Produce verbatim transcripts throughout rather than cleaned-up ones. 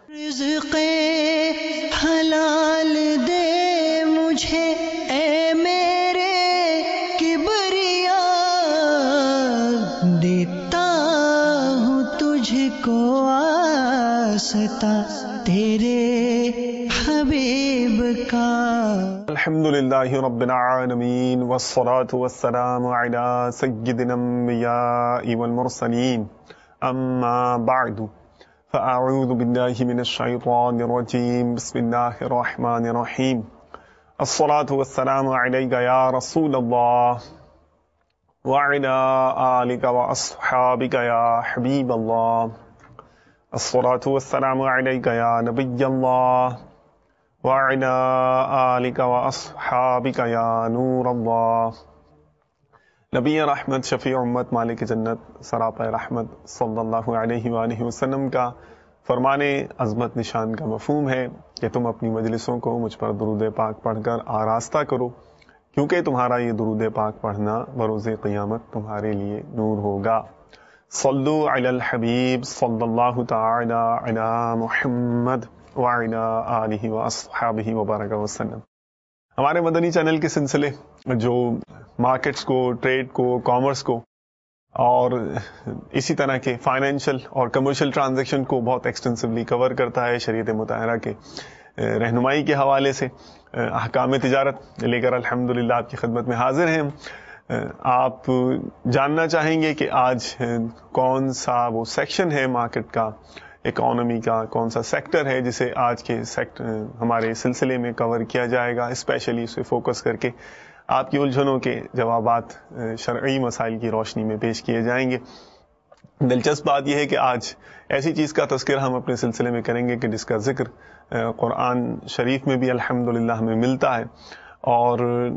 رزق حلال دے مجھے اے میرے کبریا، دیتا ہوں تجھ کو واسطہ تیرے حبیب کا۔ الحمدللہ رب العالمین والصلاة والسلام علی سید الانبیاء والمرسلین، اما بعد فاعوذ باللہ من الشیطان الرجیم، بسم اللہ الرحمن الرحیم۔ الصلاة والسلام علیک یا رسول اللہ وعلی آلک واصحابک یا حبیب اللہ، الصلاة والسلام علیک یا نبی اللہ وعلی آلک واصحابک یا نور اللہ۔ نبی رحمت، شفیع امت، مالک جنت، سراپا رحمت صلی اللہ علیہ وآلہ وسلم کا فرمان عظمت نشان کا مفہوم ہے کہ تم اپنی مجلسوں کو مجھ پر درود پاک پڑھ کر آراستہ کرو، کیونکہ تمہارا یہ درود پاک پڑھنا بروز قیامت تمہارے لیے نور ہوگا۔ صلو علی الحبیب صلی اللہ تعالی علی محمد وعلی آلہ واصحابہ وبارک وسلم۔ ہمارے مدنی چینل کے سلسلے جو مارکیٹس کو، ٹریڈ کو، کامرس کو اور اسی طرح کے فائنینشیل اور کمرشل ٹرانزیکشن کو بہت ایکسٹینسولی کور کرتا ہے، شریعت مطہرہ کے رہنمائی کے حوالے سے احکام تجارت لے کر الحمدللہ آپ کی خدمت میں حاضر ہیں۔ آپ جاننا چاہیں گے کہ آج کون سا وہ سیکشن ہے مارکیٹ کا، اکانومی کا، کون سا سیکٹر ہے جسے آج کے سیکٹر ہمارے سلسلے میں کور کیا جائے گا، اسپیشلی اسے فوکس کر کے آپ کی الجھنوں کے جوابات شرعی مسائل کی روشنی میں پیش کیے جائیں گے۔ دلچسپ بات یہ ہے کہ آج ایسی چیز کا تذکرہ ہم اپنے سلسلے میں کریں گے کہ جس کا ذکر قرآن شریف میں بھی الحمدللہ ہمیں ملتا ہے، اور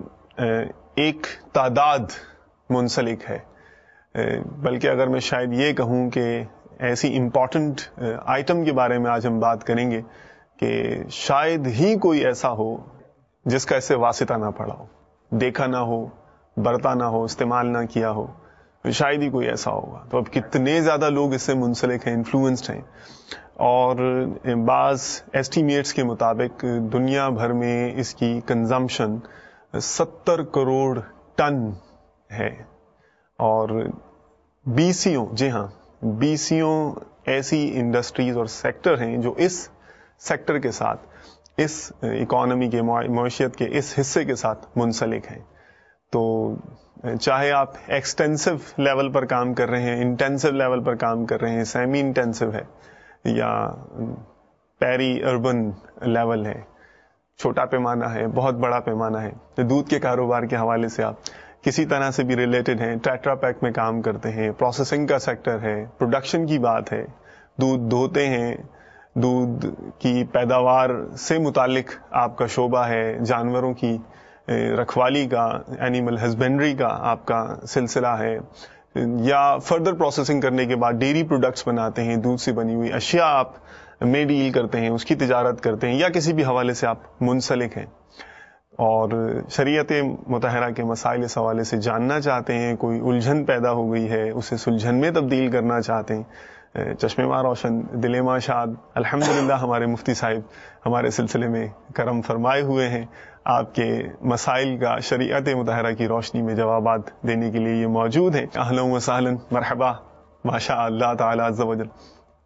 ایک تعداد منسلک ہے، بلکہ اگر میں شاید یہ کہوں کہ ایسی امپورٹنٹ آئٹم کے بارے میں آج ہم بات کریں گے کہ شاید ہی کوئی ایسا ہو جس کا اس سے واسطہ نہ پڑا ہو، دیکھا نہ ہو، برتا نہ ہو، استعمال نہ کیا ہو، شاید ہی کوئی ایسا ہوگا۔ تو اب کتنے زیادہ لوگ اس سے منسلک ہیں، انفلوئنسڈ ہیں، اور بعض ایسٹیمیٹس کے مطابق دنیا بھر میں اس کی کنزمپشن ستر کروڑ ٹن ہے، اور بیسیوں، جی ہاں بیسیوں ایسی انڈسٹریز اور سیکٹر ہیں جو اس سیکٹر کے ساتھ، اس اکانومی کے، معیشت کے اس حصے کے ساتھ منسلک ہیں۔ تو چاہے آپ ایکسٹینسو لیول پر کام کر رہے ہیں، انٹینسو لیول پر کام کر رہے ہیں، سیمی انٹینسو ہے، یا پیری اربن لیول ہے، چھوٹا پیمانہ ہے، بہت بڑا پیمانہ ہے، دودھ کے کاروبار کے حوالے سے آپ کسی طرح سے بھی ریلیٹڈ ہیں، ٹیٹرا پیک میں کام کرتے ہیں، پروسیسنگ کا سیکٹر ہے، پروڈکشن کی بات ہے، دودھ دھوتے ہیں، دودھ کی پیداوار سے متعلق آپ کا شعبہ ہے، جانوروں کی رکھوالی کا، اینیمل ہسبینڈری کا آپ کا سلسلہ ہے، یا فردر پروسیسنگ کرنے کے بعد ڈیری پروڈکٹس بناتے ہیں، دودھ سے بنی ہوئی اشیاء آپ میں ڈیل کرتے ہیں، اس کی تجارت کرتے ہیں، یا کسی بھی حوالے سے آپ منسلک ہیں اور شریعت مطہرہ کے مسائل اس حوالے سے جاننا چاہتے ہیں، کوئی الجھن پیدا ہو گئی ہے اسے سلجھن میں تبدیل کرنا چاہتے ہیں، چشمے ماں روشن، دل ماں شاد، الحمدللہ ہمارے مفتی صاحب ہمارے سلسلے میں کرم فرمائے ہوئے ہیں، آپ کے مسائل کا شریعت مطہرہ کی روشنی میں جوابات دینے کے لیے یہ موجود ہیں۔ اہلا و سہلا، مرحبا، ماشاء اللہ تعالی عز و جل۔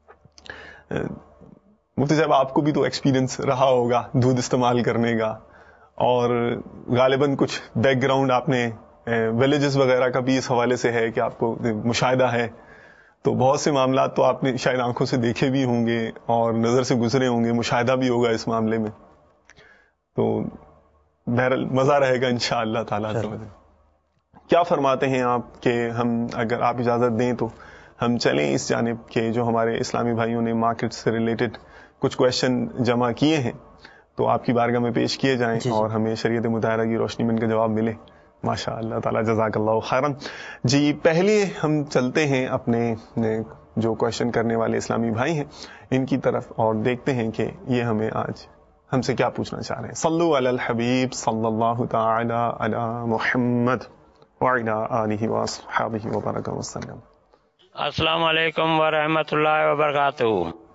مفتی صاحب آپ کو بھی تو ایکسپیرینس رہا ہوگا دودھ استعمال کرنے کا، اور غالباً کچھ بیک گراؤنڈ آپ نے ولیجز وغیرہ کا بھی اس حوالے سے ہے کہ آپ کو مشاہدہ ہے، تو بہت سے معاملات تو آپ نے شاید آنکھوں سے دیکھے بھی ہوں گے اور نظر سے گزرے ہوں گے، مشاہدہ بھی ہوگا اس معاملے میں، تو بہرحال مزہ رہے گا انشاءاللہ تعالیٰ۔ کیا فرماتے ہیں آپ کہ ہم، اگر آپ اجازت دیں تو ہم چلیں اس جانب کہ جو ہمارے اسلامی بھائیوں نے مارکیٹ سے ریلیٹڈ کچھ کویشچن جمع کیے ہیں تو آپ کی بارگاہ میں پیش کیے جائیں اور ہمیں شریعت مطہرہ کی روشنی میں ان کا جواب ملے۔ ماشاء اللہ تعالیٰ، جزاک اللہ خیرا۔ جی پہلے ہم چلتے ہیں اپنے جو کویشچن کرنے والے اسلامی بھائی ہیں ان کی طرف اور دیکھتے ہیں کہ یہ ہمیں آج ہم سے کیا پوچھنا چاہ رہے ہیں۔ صلو علی الحبیب صلی اللہ تعالی علی محمد وعلی آلہ واصحابہ وبارک وسلم۔ السلام علیکم ورحمۃ اللہ وبرکاتہ۔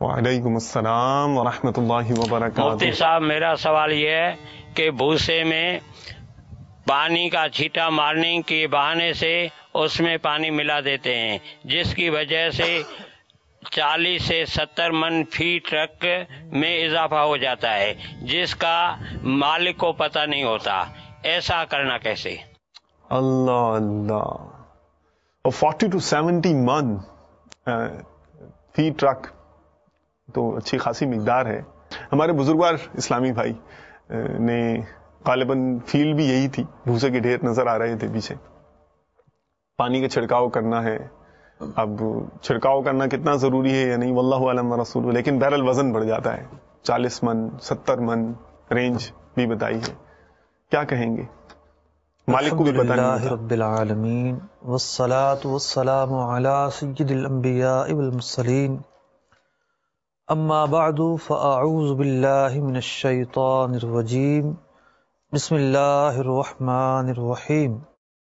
وعلیکم السلام ورحمۃ اللہ وبرکاتہ۔ مفتی صاحب، میرا سوال یہ ہے کہ بھوسے میں پانی کا چھینٹا مارنے کے بہانے سے اس میں پانی ملا دیتے ہیں، جس کی وجہ سے چالیس سے ستر من فی ٹرک میں اضافہ ہو جاتا ہے، جس کا مالک کو پتہ نہیں ہوتا۔ ایسا کرنا کیسے؟ اللہ اللہ، اور فورٹی ٹو سیونٹی من فی ٹرک تو اچھی خاصی مقدار ہے۔ ہمارے بزرگوار اسلامی بھائی نے غالباً فیلڈ بھی یہی تھی، بھوسے کے ڈھیر نظر آ رہے تھے پیچھے، پانی کا چھڑکاؤ کرنا ہے۔ اب چھڑکاؤ کرنا کتنا ضروری ہے یا نہیں واللہ اعلم و رسول، لیکن بہرحال وزن بڑھ جاتا ہے، چالیس من ستر من رینج بھی بتائی ہے۔ کیا کہیں گے؟ مالک کو بھی پتہ نہیں ہوتا۔ رب العالمین والصلاة والسلام علی سید الانبیاء والمرسلین، اما بعد فاعوذ باللہ من الشیطان الرجیم، بسم اللہ الرحمن الرحیم۔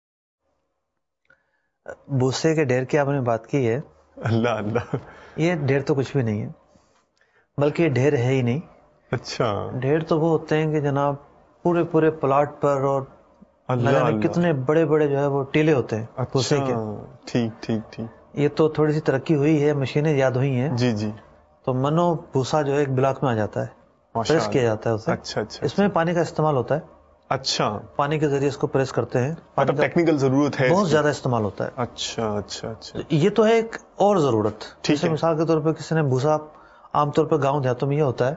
بھوسے کے ڈھیر کی آپ نے بات کی ہے، اللہ اللہ، یہ ڈھیر تو کچھ بھی نہیں ہے، بلکہ یہ ڈھیر ہے ہی نہیں۔ اچھا، ڈھیر تو وہ ہوتے ہیں کہ جناب پورے پورے پلاٹ پر اور نہ اللہ جانے اللہ، کتنے بڑے بڑے جو ہے وہ ٹیلے ہوتے ہیں بھوسے اچھا، کے۔ ٹھیک ٹھیک ٹھیک، یہ تو تھوڑی سی ترقی ہوئی ہے، مشینیں یاد ہوئی ہیں، جی جی، تو منو بھوسا جو ہے ایک بلاک میں آ جاتا ہے، ماشاء پریس کیا اللہ۔ جاتا ہے اسے۔ اچھا اچھا، اس میں پانی کا استعمال ہوتا ہے، اچھا، پانی کے ذریعے اس کو پریس کرتے ہیں، پانی مطلب کا ٹیکنیکل ضرورت ہے، بہت زیادہ استعمال ہوتا ہے۔ اچھا اچھا اچھا، یہ تو ہے ایک اور ضرورت، ٹھیک جیسے ہے۔ مثال کے طور پہ کسی نے بھوسا، عام طور پہ گاؤں دیہاتوں میں یہ ہوتا ہے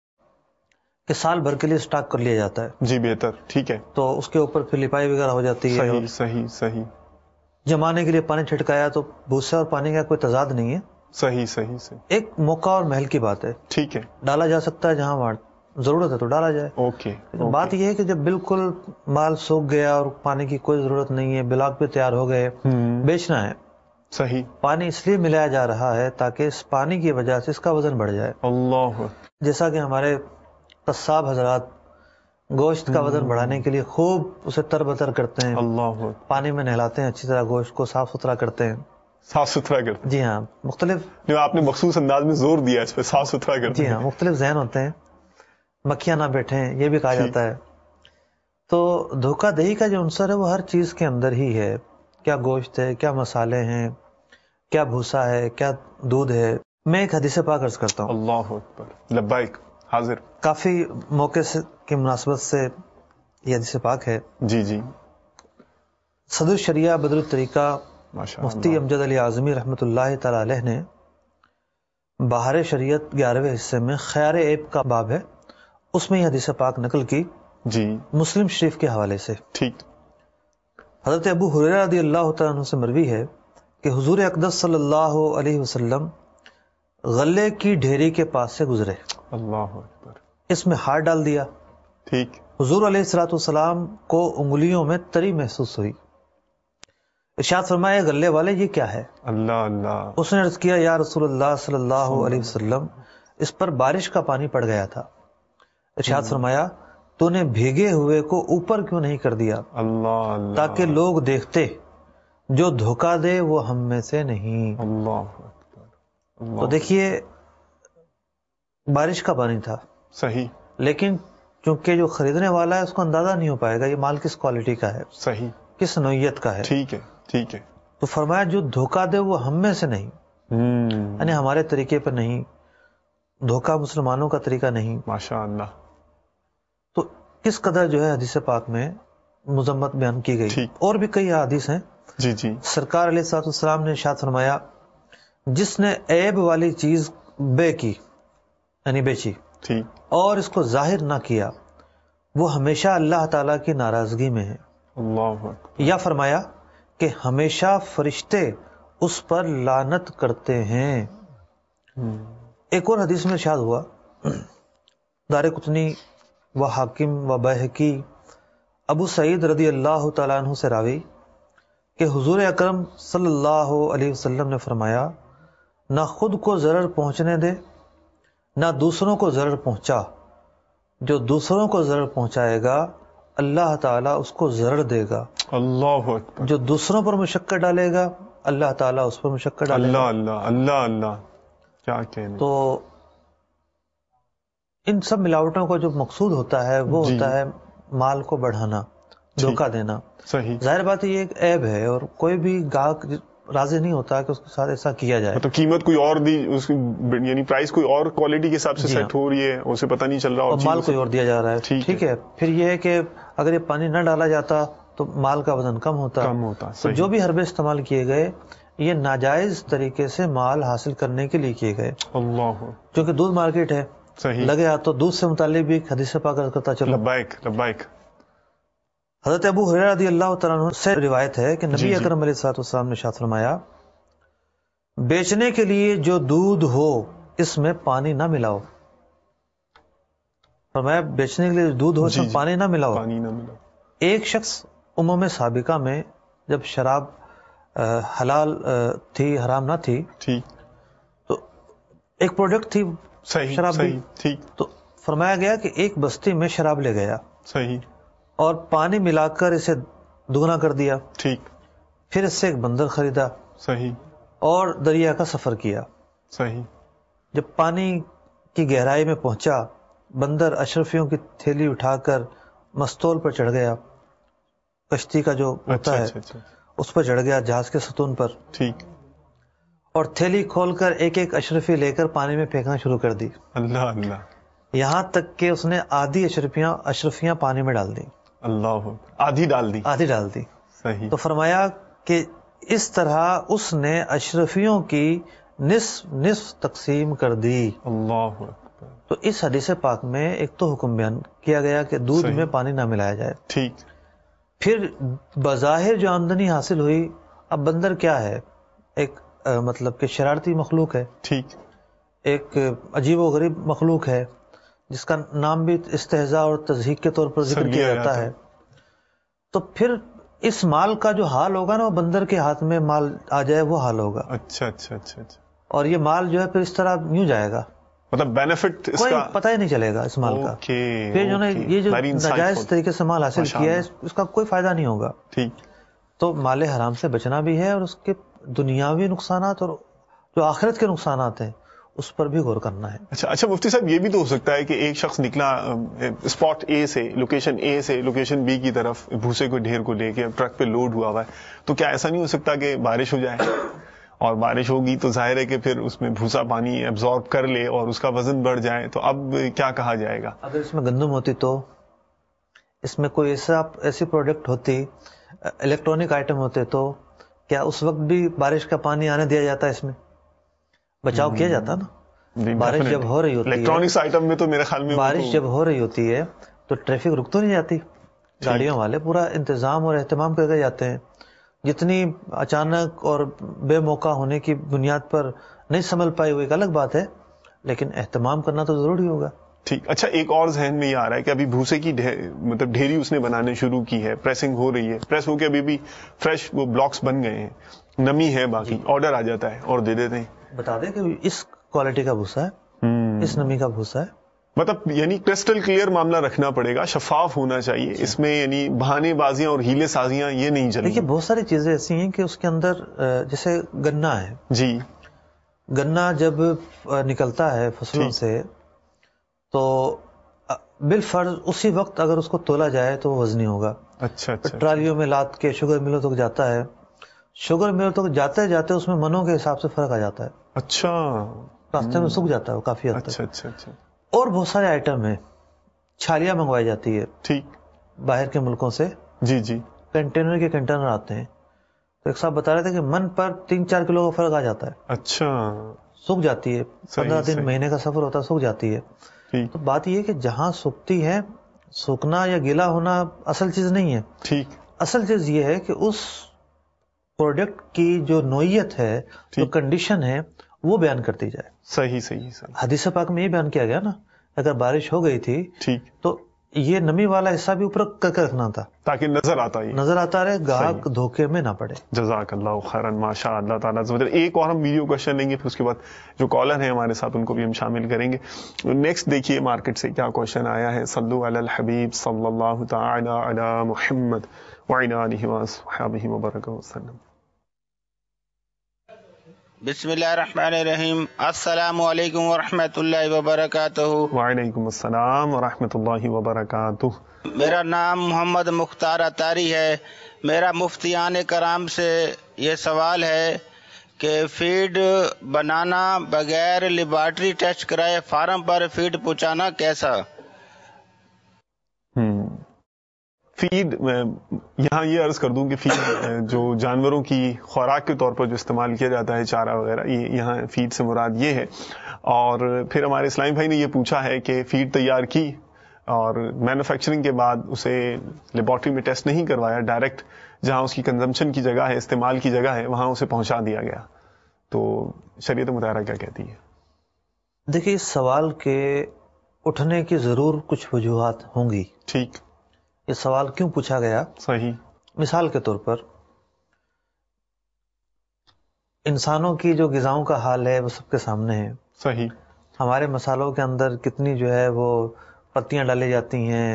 کہ سال بھر کے لیے اسٹاک کر لیا جاتا ہے، جی بہتر، ٹھیک ہے، تو اس کے اوپر پھر لپائی وغیرہ ہو جاتی ہے، صحیح اور صحیح صحیح جمانے کے لیے پانی چھٹکایا، تو بھوسے اور پانی کا کوئی تضاد نہیں ہے، صحیح صحیح صحیح، ایک موقع اور محل کی بات ہے۔ ٹھیک ہے، ڈالا جا سکتا ہے جہاں وہاں ضرورت ہے تو ڈالا جائے۔ اوکے، لیکن بات یہ ہے کہ جب بالکل مال سوکھ گیا اور پانی کی کوئی ضرورت نہیں ہے، بلاک بھی تیار ہو گئے، ہوں، بیچنا ہے، صحیح، پانی اس لیے ملایا جا رہا ہے تاکہ اس پانی کی وجہ سے اس کا وزن بڑھ جائے۔ اللہ، جیسا کہ ہمارے قصاب حضرات گوشت کا وزن بڑھانے کے لیے خوب اسے تر بتر کرتے ہیں، اللہ، پانی میں نہلاتے ہیں، اچھی طرح گوشت کو صاف ستھرا کرتے ہیں۔ صاف ستھرا کرتے جی ہاں، مختلف ہیں، آپ نے مخصوص انداز میں زور دیا اس پہ، صاف ستھرا کرتے جی ہاں ہیں، مختلف ذہن ہوتے ہیں، مکھیاں نہ بیٹھیں یہ بھی کہا جاتا ہے۔ تو دھوکہ دہی کا جو عنصر ہے وہ ہر چیز کے اندر ہی ہے، کیا گوشت ہے، کیا مسالے ہیں، کیا بھوسا ہے، کیا دودھ ہے۔ میں ایک حدیث پاک عرض کرتا ہوں، اللہ اکبر، لبیک، حاضر، کافی موقع سے کی مناسبت سے یہ حدیث پاک ہے۔ جی جی، صدر الشریعہ بدر الطریقہ ماشاء مفتی اللہ، امجد علی اعظمی رحمۃ اللہ تعالی علیہ نے بہار شریعت گیارہویں حصے میں خیار عیب کا باب ہے، اس میں یہ حدیث پاک نقل کی جی مسلم شریف کے حوالے سے۔ ٹھیک، حضرت ابو ہریرہ رضی اللہ تعالیٰ عنہ سے مروی ہے کہ حضور اقدس صلی اللہ علیہ وسلم غلے کی ڈھیری کے پاس سے گزرے، اللہ اکبر، اس میں ہاتھ ڈال دیا، ٹھیک، حضور علیہ الصلوۃ والسلام کو انگلیوں میں تری محسوس ہوئی، ارشاد فرمایا غلے والے یہ کیا ہے؟ اللہ اللہ، اس نے عرض کیا یا رسول اللہ صلی اللہ علیہ وسلم اس پر بارش کا پانی پڑ گیا تھا۔ ارشاد فرمایا تو نے بھیگے ہوئے کو اوپر کیوں نہیں کر دیا اللہ اللہ، تاکہ لوگ دیکھتے، جو دھوکہ دے وہ ہم میں سے نہیں۔ اللہ اکبر، اللہ، تو دیکھیے بارش کا پانی تھا، صحیح لیکن چونکہ جو خریدنے والا ہے اس کو اندازہ نہیں ہو پائے گا یہ مال کس کوالٹی کا ہے، صحیح، کس نوعیت کا ہے، ٹھیک ہے ٹھیک ہے، تو فرمایا جو دھوکہ دے وہ ہم میں سے نہیں، ہوں، یعنی ہمارے طریقے پر نہیں، دھوکہ مسلمانوں کا طریقہ نہیں۔ ماشاء اللہ، تو کس قدر جو ہے حدیث پاک میں مذمت بیان کی گئی۔ ٹھیک، اور بھی کئی حدیث ہیں، جی جی، سرکار علیہ الصلوۃ والسلام نے ارشاد فرمایا جس نے عیب والی چیز بے کی یعنی بیچی ٹھیک، اور اس کو ظاہر نہ کیا وہ ہمیشہ اللہ تعالیٰ کی ناراضگی میں ہے، اللہ اکبر، یا فرمایا کہ ہمیشہ فرشتے اس پر لعنت کرتے ہیں۔ ہوں، ایک اور حدیث میں ارشاد ہوا، دارقطنی و حاکم و بیہقی ابو سعید رضی اللہ تعالیٰ عنہ سے راوی کہ حضور اکرم صلی اللہ علیہ وسلم نے فرمایا نہ خود کو ضرر پہنچنے دے نہ دوسروں کو ضرر پہنچا، جو دوسروں کو ضرر پہنچائے گا اللہ تعالیٰ اس کو ضرر دے گا، اللہ اکبر، جو دوسروں پر مشقت ڈالے گا اللہ تعالیٰ اس پر مشقت ڈالے اللہ گا۔ اللہ اللہ اللہ، کیا کہنے، تو ان سب ملاوٹوں کا جو مقصود ہوتا ہے وہ جی. ہوتا ہے مال کو بڑھانا، دھوکہ دینا. صحیح. ظاہر بات ہے یہ ایک عیب ہے، اور کوئی بھی گاہک راضی نہیں ہوتا کہ اس کے ساتھ ایسا کیا جائے. مطلب قیمت کوئی اور دی، اس کی یعنی پرائس کوئی اور کوالٹی کے حساب سے جی سیٹ ہو رہی ہے، اسے پتہ نہیں چل رہا، اور مال کوئی اور دیا جا رہا ہے. ٹھیک ہے، پھر یہ ہے کہ اگر یہ پانی نہ ڈالا جاتا تو مال کا وزن کم ہوتا. کم ہوتا. تو جو بھی حربے استعمال کیے گئے یہ ناجائز طریقے سے مال حاصل کرنے کے لیے کیے گئے. اللہ. کیونکہ دودھ مارکیٹ ہے، صحیح. لگے ہاتھ تو دودھ سے متعلق بھی حدیث پاک کرتا چلو. لبیک لبیک. حضرت ابو ہریرہ رضی اللہ تعالیٰ عنہ سے روایت ہے کہ نبی جی جی. اکرم علیہ الصلوۃ والسلام نے ارشاد فرمایا بیچنے کے لیے جو دودھ ہو اس میں پانی نہ ملاؤ. فرمایا بیچنے کے لیے جو دودھ ہو اس جی میں جی. پانی نہ ملاؤ. پانی نہ ملا. ایک شخص امم سابقہ میں جب شراب حلال تھی حرام نہ تھی ٹھیک. تو ایک پروڈکٹ تھی صحیح. شراب بھی. صحیح. ٹھیک. تو فرمایا گیا کہ ایک بستی میں شراب لے گیا صحیح. اور پانی ملا کر اسے دگنا کر دیا. ٹھیک. پھر اس سے ایک بندر خریدا صحیح. اور دریا کا سفر کیا. صحیح. جب پانی کی گہرائی میں پہنچا بندر اشرفیوں کی تھیلی اٹھا کر مستول پر چڑھ گیا، کشتی کا جو ہوتا اچھا ہے اچھا اچھا. اس پر چڑھ گیا جہاز کے ستون پر، ٹھیک. اور تھیلی کھول کر ایک ایک اشرفی لے کر پانی میں پھینکنا شروع کر دی، اللہ اللہ. یہاں تک کہ اس نے آدھی اشرفیاں اشرفیاں پانی میں ڈال دی. اللہ. آدھی ڈال دی. آدھی ڈال دی. صحیح. تو فرمایا کہ اس طرح اس نے اشرفیوں کی نصف نصف تقسیم کر دی. اللہ. تو اس حدیث پاک میں ایک تو حکم بیان کیا گیا کہ دودھ صحیح. میں پانی نہ ملایا جائے. ٹھیک. پھر بظاہر جو آمدنی حاصل ہوئی، اب بندر کیا ہے؟ ایک آ, مطلب کہ شرارتی مخلوق ہے، ٹھیک. ایک عجیب و غریب مخلوق ہے جس کا نام بھی استہزاء اور تضحیک کے طور پر ذکر کیا جاتا ہے. تو پھر اس مال کا جو حال ہوگا نا وہ بندر کے ہاتھ میں مال آ جائے وہ حال ہوگا. اچھا اچھا اچھا اچھا. اور یہ مال جو ہے پھر اس طرح یوں جائے گا، مطلب بینیفٹ اس کوئی کا پتہ ہی نہیں چلے گا اس مال کا. اوکے. پھر جو نے یہ جو Very ناجائز insightful. طریقے سے مال حاصل ماشاء کیا ہے اللہ. اس کا کوئی فائدہ نہیں ہوگا. ٹھیک. تو مال حرام سے بچنا بھی ہے، اور اس کے دنیاوی نقصانات اور جو آخرت کے نقصانات ہیں اس پر بھی غور کرنا ہے. اچھا اچھا مفتی صاحب، یہ بھی تو ہو سکتا ہے کہ ایک شخص نکلا اسپاٹ اے سے، لوکیشن اے سے لوکیشن بی کی طرف بھوسے کو ڈھیر کو لے کے ٹرک پہ لوڈ ہوا ہوا ہے، تو کیا ایسا نہیں ہو سکتا کہ بارش ہو جائے اور بارش ہوگی تو ظاہر ہے کہ پھر اس میں بھوسا پانی ایبزارب کر لے اور اس کا وزن بڑھ جائے، تو اب کیا کہا جائے گا؟ اگر اس میں گندم ہوتی تو، اس میں کوئی ایسا ایسی پروڈکٹ ہوتی، الیکٹرانک آئٹم ہوتے تو کیا اس وقت بھی بارش کا پانی آنے دیا جاتا؟ اس میں بچاؤ کیا جاتا نا. بارش جب ہو رہی ہوتی ہے، الیکٹرانکس آئٹم میں تو میرے خیال میں بارش جب ہو رہی ہوتی ہے تو ٹریفک رک تو نہیں جاتی، گاڑیوں والے پورا انتظام اور اہتمام کر کے جاتے ہیں. جتنی اچانک اور بے موقع ہونے کی بنیاد پر نہیں سنبھل پائی وہ ایک الگ بات ہے، لیکن اہتمام کرنا تو ضروری ہوگا. ٹھیک. اچھا ایک اور ذہن میں یہ آ رہا ہے کہ ابھی بھوسے کی مطلب ڈھیری اس نے بنانے شروع کی ہے، پریسنگ ہو رہی ہے، پریس ہو کے ابھی بھی فریش وہ بلاکس بن گئے ہیں، نمی ہے باقی، آرڈر آ جاتا ہے اور دے دیتے ہیں. بتا دیں کہ اس کوالٹی کا بھوسا ہے، اس نمی کا بھوسا ہے. مطلب یعنی کرسٹل کلیئر معاملہ رکھنا پڑے گا، شفاف ہونا چاہیے اس میں، یعنی بہانے بازیاں اور ہیلے سازیاں یہ نہیں چلیں. دیکھیے بہت ساری چیزیں ایسی ہیں کہ اس کے اندر جیسے گنا ہے، جی گنا جب نکلتا ہے فصلوں سے تو بالفرض اسی وقت اگر اس کو تولا جائے تو وہ وزنی ہوگا. اچھا اچھا. ٹرالیوں میں لاد کے شوگر ملوں تک جاتا ہے، شوگر ملوں تک جاتے جاتے اس میں منوں کے حساب سے فرق آ جاتا ہے. اچھا. راستے میں سوکھ جاتا ہے وہ کافی حد تک. اچھا اچھا اچھا. اور بہت سارے آئٹم ہیں، چھالیاں منگوائی جاتی ہے ٹھیک باہر کے ملکوں سے، جی جی کنٹینر کے کنٹینر آتے ہیں. تو ایک صاحب بتا رہے تھے کہ من پر تین چار کلو کا فرق آ جاتا ہے. اچھا. سوکھ جاتی ہے، پندرہ دن مہینے کا سفر ہوتا ہے، سوکھ جاتی ہے. تو بات یہ کہ جہاں سوکھتی ہے، سوکھنا یا گیلا ہونا اصل چیز نہیں ہے. ٹھیک. اصل چیز یہ ہے کہ اس پروڈکٹ کی جو نوعیت ہے، جو کنڈیشن ہے، وہ بیان کرتی جائے. صحیح صحیح صحیح. حدیث پاک میں یہ بیان کیا گیا نا، اگر بارش ہو گئی تھی ٹھیک تو یہ نمی والا حصہ بھی اوپر کر کے رکھنا تھا تاکہ نظر آتا ہی نظر آتا رہے، گاہک دھوکے میں نہ پڑے. جزاک اللہ خیرن، ماشاء اللہ تعالیٰ. ایک اور ہم ویڈیو کوشچن لیں گے، پھر اس کے بعد جو کالر ہیں ہمارے ساتھ ان کو بھی ہم شامل کریں گے. نیکسٹ دیکھیے مارکیٹ سے کیا کوشچن آیا ہے. صلو علی الحبیب صلی اللہ تعالی علی محمد وعلی آلہ وصحبہ وبارک وسلم. بسم اللہ الرحمن الرحیم. السلام علیکم ورحمۃ اللہ وبرکاتہ. وعلیکم السلام ورحمۃ اللہ وبرکاتہ. میرا نام محمد مختار اتاری ہے. میرا مفتیان کرام سے یہ سوال ہے کہ فیڈ بنانا بغیر لیبارٹری ٹیسٹ کرائے فارم پر فیڈ پہنچانا کیسا؟ ہم فیڈ یہاں یہ عرض کر دوں کہ فیڈ جو جانوروں کی خوراک کے طور پر جو استعمال کیا جاتا ہے چارہ وغیرہ، یہ یہاں فیڈ سے مراد یہ ہے. اور پھر ہمارے اسلامی بھائی نے یہ پوچھا ہے کہ فیڈ تیار کی اور مینوفیکچرنگ کے بعد اسے لیبارٹری میں ٹیسٹ نہیں کروایا، ڈائریکٹ جہاں اس کی کنزمپشن کی جگہ ہے، استعمال کی جگہ ہے، وہاں اسے پہنچا دیا گیا، تو شریعت مطہرہ کیا کہتی ہے؟ دیکھیے، اس سوال کے اٹھنے کی ضرور کچھ وجوہات ہوں گی. ٹھیک. یہ سوال کیوں پوچھا گیا؟ صحیح. مثال کے طور پر انسانوں کی جو غذاؤں کا حال ہے وہ سب کے سامنے ہے. صحیح. ہمارے مسالوں کے اندر کتنی جو ہے وہ پتیاں ڈالی جاتی ہیں،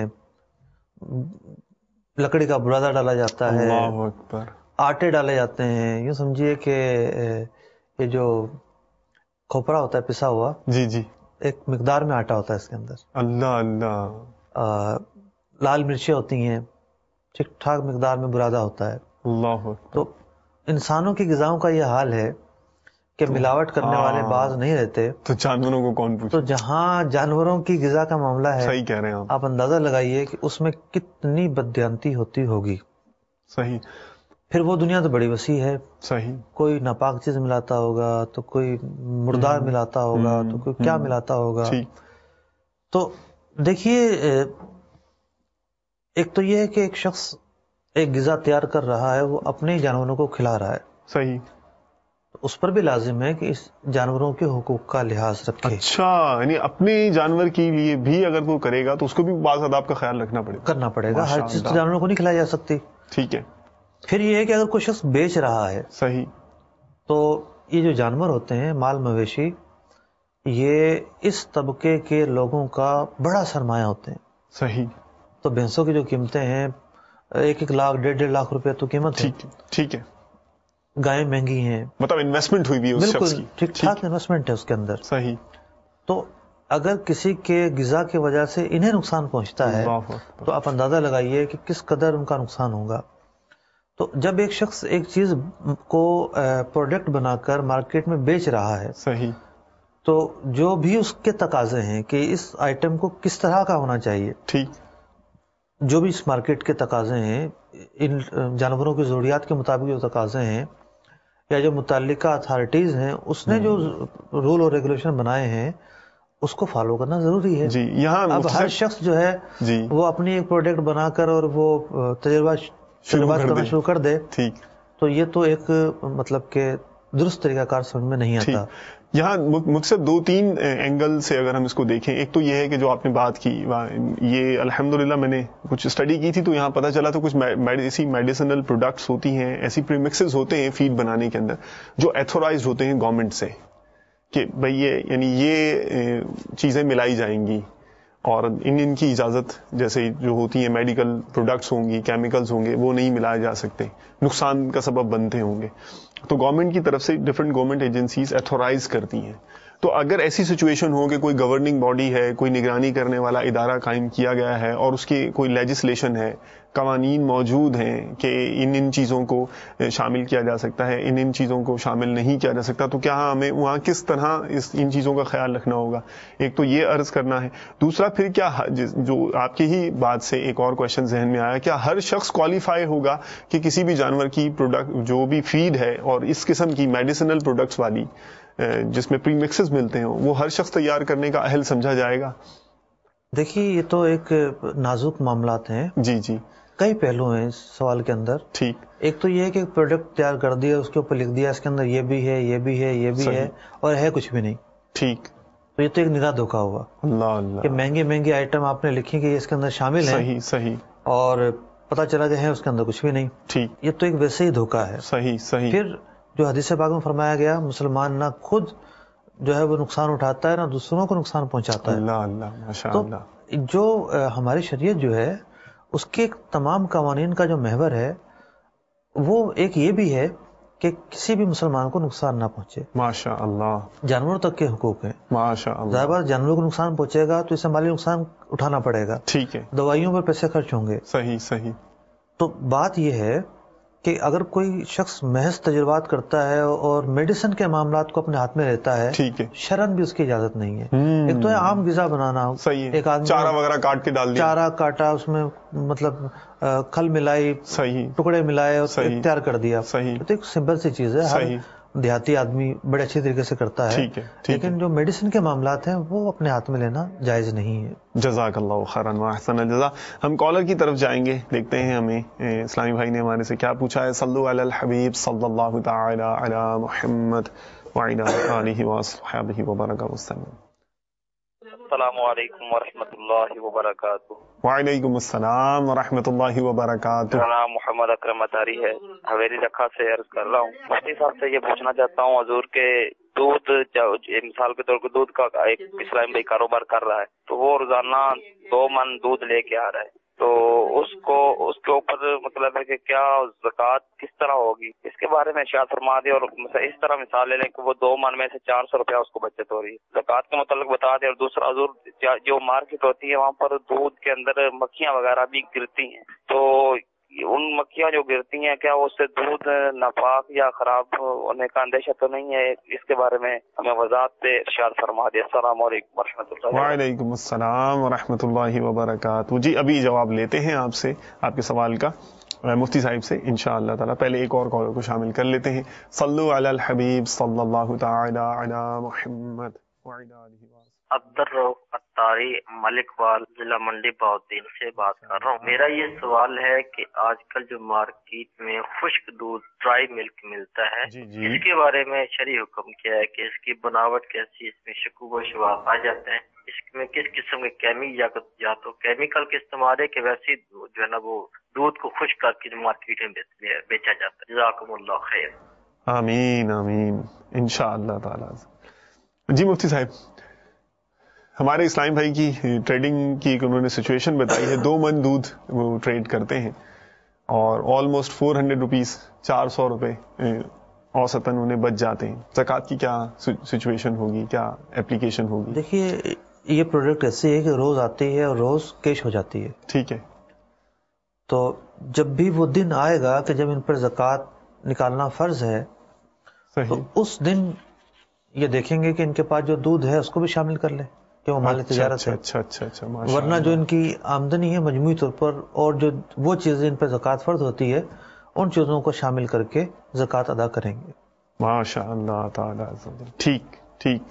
لکڑی کا برادہ ڈالا جاتا ہے، اللہ اکبر، آٹے ڈالے جاتے ہیں. یوں سمجھیے کہ یہ جو کھوپرا ہوتا ہے پسا ہوا، جی جی، ایک ایک مقدار میں آٹا ہوتا ہے اس کے اندر. اللہ اللہ. آ, لال مرچیں ہوتی ہیں، ٹھیک ٹھاک مقدار میں برادہ ہوتا ہے. اللہ اکبر. تو انسانوں کی غذاؤں کا یہ حال ہے کہ ملاوٹ کرنے والے باز نہیں رہتے، تو جانوروں کو کون پوچھے؟ تو جہاں جانوروں کی غذا کا معاملہ ہے، صحیح کہہ رہے ہیں آپ. آپ اندازہ لگائیے کہ اس میں کتنی بددیانتی ہوتی ہوگی. صحیح. پھر وہ دنیا تو بڑی وسیع ہے. صحیح. کوئی ناپاک چیز ملاتا ہوگا، تو کوئی مردار ملاتا ہوگا، تو کوئی کیا ملاتا ہوگا. تو دیکھیے، ایک تو یہ ہے کہ ایک شخص ایک غذا تیار کر رہا ہے، وہ اپنے جانوروں کو کھلا رہا ہے. صحیح. اس پر بھی لازم ہے کہ اس جانوروں کے حقوق کا لحاظ رکھے. اچھا، یعنی اپنے جانور کے لیے بھی اگر وہ کرے گا تو اس کو بھی بعض آداب کا خیال رکھنا پڑے گا. کرنا پڑے گا. ہر چیز تو جانوروں کو نہیں کھلائی جا سکتی. ٹھیک ہے. پھر یہ ہے کہ اگر کوئی شخص بیچ رہا ہے، صحیح، تو یہ جو جانور ہوتے ہیں، مال مویشی، یہ اس طبقے کے لوگوں کا بڑا سرمایہ ہوتے ہیں. صحیح. تو بھینسوں کی جو قیمتیں ہیں، ایک ایک لاکھ ڈیڑھ ڈیڑھ لاکھ روپے تو قیمت ہے. ٹھیک ہے. گائیں مہنگی ہیں، مطلب انویسٹمنٹ ہوئی بھی اس شخص کی. ٹھیک ٹھاک انویسٹمنٹ ہے اس کے اندر. صحیح. تو اگر کسی کے غذا کی وجہ سے انہیں نقصان پہنچتا ہے تو آپ اندازہ لگائیے کہ کس قدر ان کا نقصان ہوگا. تو جب ایک شخص ایک چیز کو پروڈکٹ بنا کر مارکیٹ میں بیچ رہا ہے، صحیح، تو جو بھی اس کے تقاضے ہیں کہ اس آئٹم کو کس طرح کا ہونا چاہیے، ٹھیک، جو بھی اس مارکیٹ کے تقاضے ہیں، ان جانوروں کی ضروریات کے مطابق جو تقاضے ہیں، یا جو متعلقہ اتھارٹیز ہیں اس نے جو رول اور ریگولیشن بنائے ہیں، اس کو فالو کرنا ضروری ہے. جی. یہاں اب ہر شخص جو ہے جی وہ اپنی ایک پروڈکٹ بنا کر اور وہ تجربہ کرنا شروع کر دے، ٹھیک، تو یہ تو ایک مطلب کہ درست طریقہ کار سمجھ میں نہیں آتا. یہاں مجھ سے دو تین اینگل سے اگر ہم اس کو دیکھیں، ایک تو یہ ہے کہ جو آپ نے بات کی، یہ الحمدللہ میں نے کچھ اسٹڈی کی تھی تو یہاں پتہ چلا تو کچھ ایسی میڈیسنل پروڈکٹس ہوتی ہیں، ایسی پریمکسز ہوتے ہیں فیڈ بنانے کے اندر جو ایتھورائزڈ ہوتے ہیں گورنمنٹ سے کہ بھئی یہ یعنی یہ چیزیں ملائی جائیں گی اور ان ان کی اجازت، جیسے جو ہوتی ہیں میڈیکل پروڈکٹس ہوں گی، کیمیکلز ہوں گے، وہ نہیں ملائے جا سکتے، نقصان کا سبب بنتے ہوں گے. تو گورنمنٹ کی طرف سے ڈفرینٹ گورنمنٹ ایجنسیز ایتھورائز کرتی ہیں. تو اگر ایسی سچویشن ہو کہ کوئی گورننگ باڈی ہے، کوئی نگرانی کرنے والا ادارہ قائم کیا گیا ہے اور اس کی کوئی لیجسلیشن ہے، قوانین موجود ہیں کہ ان ان چیزوں کو شامل کیا جا سکتا ہے، ان ان چیزوں کو شامل نہیں کیا جا سکتا، تو کیا ہمیں وہاں کس طرح اس ان چیزوں کا خیال رکھنا ہوگا؟ ایک تو یہ عرض کرنا ہے. دوسرا پھر کیا جو آپ کی ہی بات سے ایک اور کوشچن ذہن میں آیا، کیا ہر شخص کوالیفائی ہوگا کہ کسی بھی جانور کی پروڈکٹ جو بھی فیڈ ہے اور اس قسم کی میڈیسنل پروڈکٹس والی جس میں پری مکسز ملتے ہیں وہ ہر شخص تیار کرنے کا اہل سمجھا جائے گا؟ دیکھیے، یہ تو ایک نازک معاملات ہیں. جی جی، کئی پہلو ہیں اس سوال کے اندر. ٹھیک. ایک تو یہ ہے کہ پروڈکٹ تیار کر دیا، اس کے اوپر لکھ دیا اس کے اندر یہ بھی ہے، یہ بھی ہے، یہ بھی صحیح. ہے، اور ہے کچھ بھی نہیں. ٹھیک. تو یہ تو ایک نرا دھوکہ ہوا. اللہ اللہ، کہ مہنگے مہنگے آئٹم آپ نے لکھی کہ یہ اس کے اندر شامل ہیں. صحیح صحیح. اور پتہ چلا کہ ہے اس کے اندر کچھ بھی نہیں. ٹھیک. یہ تو ایک ویسے ہی دھوکہ ہے. صحیح صحیح. پھر جو حدیث پاک میں فرمایا گیا، مسلمان نہ خود جو ہے وہ نقصان اٹھاتا ہے نہ دوسروں کو نقصان پہنچاتا ہے. اللہ اللہ، ماشاء تو اللہ. جو ہماری شریعت جو ہے اس کے تمام قوانین کا جو محور ہے وہ ایک یہ بھی ہے کہ کسی بھی مسلمان کو نقصان نہ پہنچے. ماشاء اللہ. جانوروں تک کے حقوق ہیں. ماشاء اللہ. ظاہر بات جانوروں کو نقصان پہنچے گا تو اسے مالی نقصان اٹھانا پڑے گا. ٹھیک ہے. دوائیوں پر پیسے خرچ ہوں گے. صحیح صحیح. تو بات یہ ہے کہ اگر کوئی شخص محض تجربات کرتا ہے اور میڈیسن کے معاملات کو اپنے ہاتھ میں لیتا ہے, ٹھیک ہے, شرعاً بھی اس کی اجازت نہیں ہے. ایک تو ہے عام غذا بنانا. صحیح ہے. ایک آدمی چارہ وغیرہ کاٹ کے ڈال دیا, چارہ کاٹا, اس میں مطلب کھل ملائی, صحیح, ٹکڑے ملائے اور تیار کر دیا. صحیح. تو ایک سمپل سی چیز ہے, ہر دیہاتی آدمی بڑے اچھے طریقے سے کرتا ہے. ٹھیک ہے. لیکن جو میڈیسن کے معاملات ہیں وہ اپنے ہاتھ میں لینا جائز نہیں ہے. جزاک اللہ خیرا واحسن الجزا. ہم کالر کی طرف جائیں گے, دیکھتے ہیں ہمیں اسلامی بھائی نے ہمارے سے کیا پوچھا ہے. صلو علی الحبیب صلی اللہ تعالی علی محمد وعلی آلہ وصحبہ وبارک وسلم. السلام علیکم ورحمۃ اللہ وبرکاتہ. وعلیکم السلام ورحمۃ اللہ وبرکاتہ. میرا نام محمد اکرم اطاری ہے, حویلی رکھا سے عرض کر رہا ہوں. مفتی صاحب سے یہ پوچھنا چاہتا ہوں, حضور کے دودھ, مثال کے طور پر دودھ کا ایک اسلام بھائی کاروبار کر رہا ہے, تو وہ روزانہ دو من دودھ لے کے آ رہا ہے, تو اس کو اس کے اوپر مطلب ہے کہ کیا زکوٰۃ کس طرح ہوگی, اس کے بارے میں ارشاد فرما دیں. اور اس طرح مثال لے لیں کہ وہ دو من میں سے چار سو روپیہ اس کو بچت ہو رہی ہے, زکوٰۃ کے متعلق بتا دیں. اور دوسرا, حضور جو مارکیٹ ہوتی ہے وہاں پر دودھ کے اندر مکھیاں وغیرہ بھی گرتی ہیں, تو ان مکھیاں جو گرتی ہیں کیا اس سے دودھ ناپاک یا خراب ہونے کا اندیشہ تو نہیں ہے؟ اس کے بارے میں ہمیں وضاحت سے ارشاد فرما دیں. السلام علیکم ورحمۃ اللہ. وعلیکم السلام ورحمۃ اللہ وبرکاتہ. جی ابھی جواب لیتے ہیں آپ سے, آپ کے سوال کا مفتی صاحب سے انشاء اللہ تعالیٰ. پہلے ایک اور کالر کو شامل کر لیتے ہیں. صلو علی الحبیب صلی اللہ تعالی علی محمد وعلی آلہ وصحبہ. عبدالرؤف اطاری ملک وال ضلع منڈی بہاؤالدین سے بات کر رہا ہوں. میرا یہ سوال ہے کہ آج کل جو مارکیٹ میں خشک دودھ ڈرائی ملک ملتا ہے, جی جی. اس کے بارے میں شرعی حکم کیا ہے کہ اس کی بناوٹ کیسی, اس میں شکوک و شبہات آ جاتے ہیں, اس میں کس قسم کے کیمی یا تو کیمیکل کے استعمال ہے کہ ویسے جو ہے نا وہ دودھ کو خشک کر کے مارکیٹ میں بیچا جاتا ہے. جزاکم اللہ خیر. آمین آمین انشاء اللہ تعالیٰ. جی مفتی صاحب, ہمارے اسلام بھائی کی ٹریڈنگ کی انہوں نے سچویشن بتائی ہے. دو من دودھ وہ ٹریڈ کرتے ہیں اور آلموسٹ فور ہنڈریڈ روپیز, چار سو روپے اوسطاً انہیں بچ جاتے ہیں. زکوٰۃ کی کیا سچویشن ہوگی, کیا اپلیکیشن ہوگی؟ دیکھیے یہ پروڈکٹ ایسی ہے کہ روز آتی ہے اور روز کیش ہو جاتی ہے. ٹھیک ہے. تو جب بھی وہ دن آئے گا کہ جب ان پر زکوٰۃ نکالنا فرض ہے, تو اس دن یہ دیکھیں گے کہ ان کے پاس جو دودھ ہے اس کو بھی شامل کر لیں کہ وہ مال تجارت ہے. اچھا اچھا اچھا. ورنہ جو ان کی آمدنی ہے مجموعی طور پر, اور جو وہ چیزیں ان پہ زکوٰۃ فرض ہوتی ہے, ان چیزوں کو شامل کر کے زکوٰۃ ادا کریں گے. ماشاء اللہ تعالیٰ. ٹھیک ٹھیک.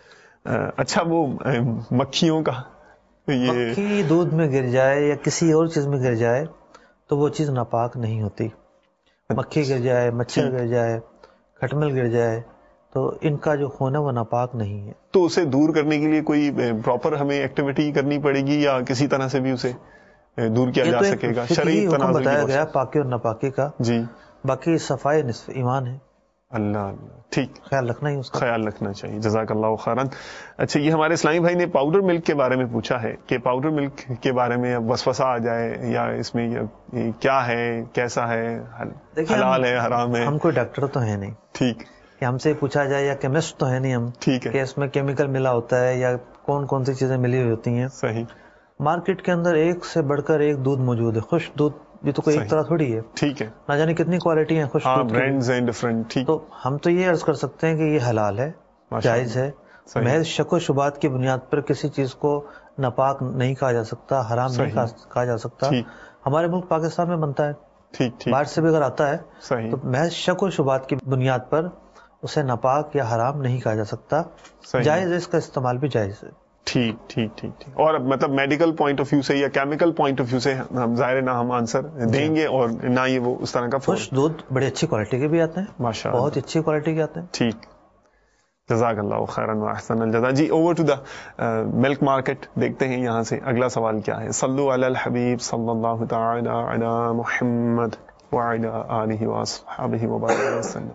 اچھا وہ مکھیوں کا, یہ مکھی دودھ میں گر جائے یا کسی اور چیز میں گر جائے تو وہ چیز ناپاک نہیں ہوتی. مکھی گر جائے, مچھر گر جائے, کھٹمل گر جائے, تو ان کا جو خون ہے وہ ناپاک نہیں ہے. تو اسے دور کرنے کے لیے کوئی پراپر ہمیں ایکٹیویٹی کرنی پڑے گی یا کسی طرح سے بھی اسے دور کیا جا سکے گا؟ شرعی حکم بتایا گیا پاکی اور ناپاکی کا. جی. باقی صفائی نصف ایمان ہے. اللہ اللہ. ٹھیک, خیال رکھنا ہی اس کا خیال رکھنا چاہیے. جزاک اللہ خیراً. اچھا, یہ ہمارے اسلامی بھائی نے پاؤڈر ملک کے بارے میں پوچھا ہے کہ پاؤڈر ملک کے بارے میں وسوسہ آ جائے یا اس میں کیا ہے, کیسا ہے, حلال ہے, حرام ہے؟ ہم کوئی ڈاکٹر تو ہے نہیں. ٹھیک. کہ ہم سے پوچھا جائے, یا کیمسٹ تو ہے نہیں ہم, ٹھیک ہے, کہ اس میں کیمیکل ملا ہوتا ہے یا کون کون سی چیزیں ملی ہوئی ہوتی ہیں. صحیح. مارکیٹ کے اندر ایک سے بڑھ کر ایک دودھ موجود ہے. خشک دودھ یہ تو کوئی ایک طرح تھوڑی ہے. ٹھیک ہے. نہ جانے کتنی کوالٹی ہیں خشک دودھ کی, برانڈز ہیں ڈفرنٹ. ٹھیک. تو ہم تو یہ عرض کر سکتے ہیں کہ یہ حلال ہے, جائز ہے. محض شک و شبہات کی بنیاد پر کسی چیز کو ناپاک نہیں کہا جا سکتا, حرام نہیں کہا جا سکتا. ہمارے ملک پاکستان میں بنتا ہے, باہر سے بھی اگر آتا ہے تو محض شک و شبہات کی بنیاد پر اسے ناپاک یا حرام نہیں کہا جا سکتا. جائز ہے, اس کا استعمال بھی جائز ہے. ٹھیک ٹھیک ٹھیک ٹھیک. اور مطلب میڈیکل پوائنٹ آف ویو سے یا کیمیکل پوائنٹ آف ویو سے ہم ظاہر نہ ہم آنسر دیں گے اور نہ یہ وہ اس طرح کا. خشک دودھ بڑی اچھی کوالٹی کے بھی آتے ہیں, ماشاء اللہ, بہت اچھی کوالٹی کے آتے ہیں. ٹھیک. جزاک اللہ خیراً واحسن الجزا. جی over to the Malik market, دیکھتے ہیں یہاں سے اگلا سوال کیا ہے. صلو علی الحبیب صلی اللہ تعالی علی محمد وعلی آلہ وصحبہ وبارک وسلم.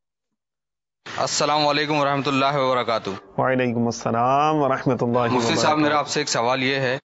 السلام علیکم ورحمۃ اللہ وبرکاتہ. وعلیکم السلام ورحمۃ اللہ وبرکاتہ. مفتی صاحب میرا آپ سے ایک سوال یہ ہے,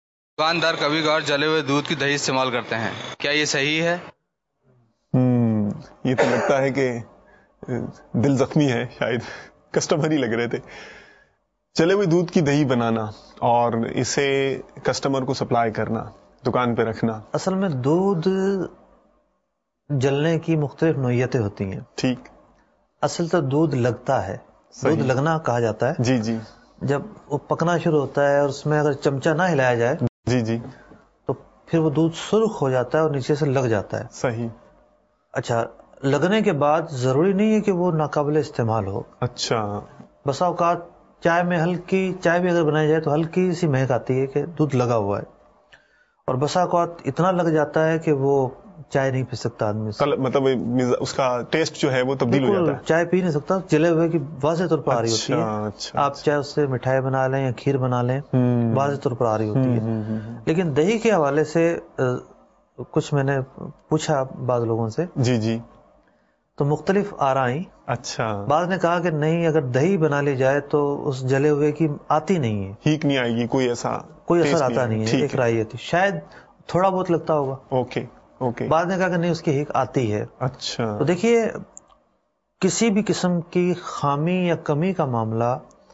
دکاندار کبھی کبھار جلے ہوئے دودھ کی دہی استعمال کرتے ہیں, کیا یہ صحیح ہے؟ یہ تو لگتا ہے کہ دل زخمی ہے، شاید کسٹمر ہی لگ رہے تھے. چلے ہوئے دودھ کی دہی بنانا اور اسے کسٹمر کو سپلائی کرنا، دکان پہ رکھنا. اصل میں دودھ جلنے کی مختلف نوعیتیں ہوتی ہیں. ٹھیک. اصل تو دودھ لگتا ہے، دودھ لگنا کہا جاتا ہے. جی جی. جب وہ پکنا شروع ہوتا ہے اور اس میں اگر چمچہ نہ ہلایا جائے جی جی تو پھر وہ دودھ سرخ ہو جاتا ہے اور نیچے سے لگ جاتا ہے. صحیح. اچھا، لگنے کے بعد ضروری نہیں ہے کہ وہ ناقابل استعمال ہو. اچھا. بسا اوقات چائے میں ہلکی چائے بھی اگر بنائی جائے تو ہلکی سی مہک آتی ہے کہ دودھ لگا ہوا ہے، اور بسا اوقات اتنا لگ جاتا ہے کہ وہ چائے نہیں پی سکتا آدمی سے. مطلب اس کا ٹیسٹ جو ہے وہ تبدیل ہو جاتا ہے، چائے پی نہیں سکتا، جلے ہوئے کی واضح طور پر آ رہی ہوتی ہے. اچھا. آپ چاہے اس سے مٹھائی بنا لیں یا کھیر بنا لیں، واضح طور پر آ رہی ہوتی ہے. لیکن دہی کے حوالے سے کچھ میں نے پوچھا بعض لوگوں سے. جی جی. تو مختلف آرائیں. اچھا. بعض نے کہا کہ نہیں، اگر دہی بنا لی جائے تو اس جلے ہوئے کی آتی نہیں ہے، ہیک نہیں آئے گی، کوئی ایسا کوئی اثر آتا نہیں ہے. ایک رائے تھی، شاید تھوڑا بہت لگتا ہوگا. Okay okay. بعد نے کہا کہ نہیں، اس کی ہیک آتی ہے. اچھا. تو دیکھیے، کسی بھی قسم کی خامی یا کمی کا معاملہ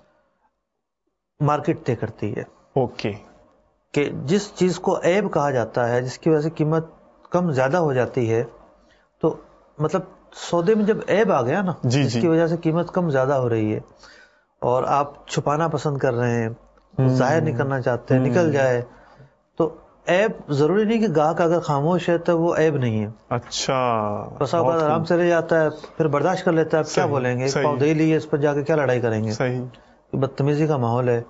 مارکیٹ طے کرتی ہے. اوکے. کہ جس چیز کو عیب کہا جاتا ہے، جس کی وجہ سے قیمت کم زیادہ ہو جاتی ہے، تو مطلب سودے میں جب عیب آ گیا نا، جی جس جی. کی وجہ سے قیمت کم زیادہ ہو رہی ہے اور آپ چھپانا پسند کر رہے ہیں، ظاہر نہیں کرنا چاہتے ہیں، نکل جائے، تو عیب ضروری نہیں کہ گاہک اگر خاموش ہے تو وہ عیب نہیں ہے. اچھا. بس اوقات آرام سے لے جاتا ہے، پھر برداشت کر لیتا ہے. اب کیا بولیں گے، ایک پاؤ دہی لیے، اس پر جا کے کیا لڑائی کریں گے. صحیح. بدتمیزی کا ماحول ہے.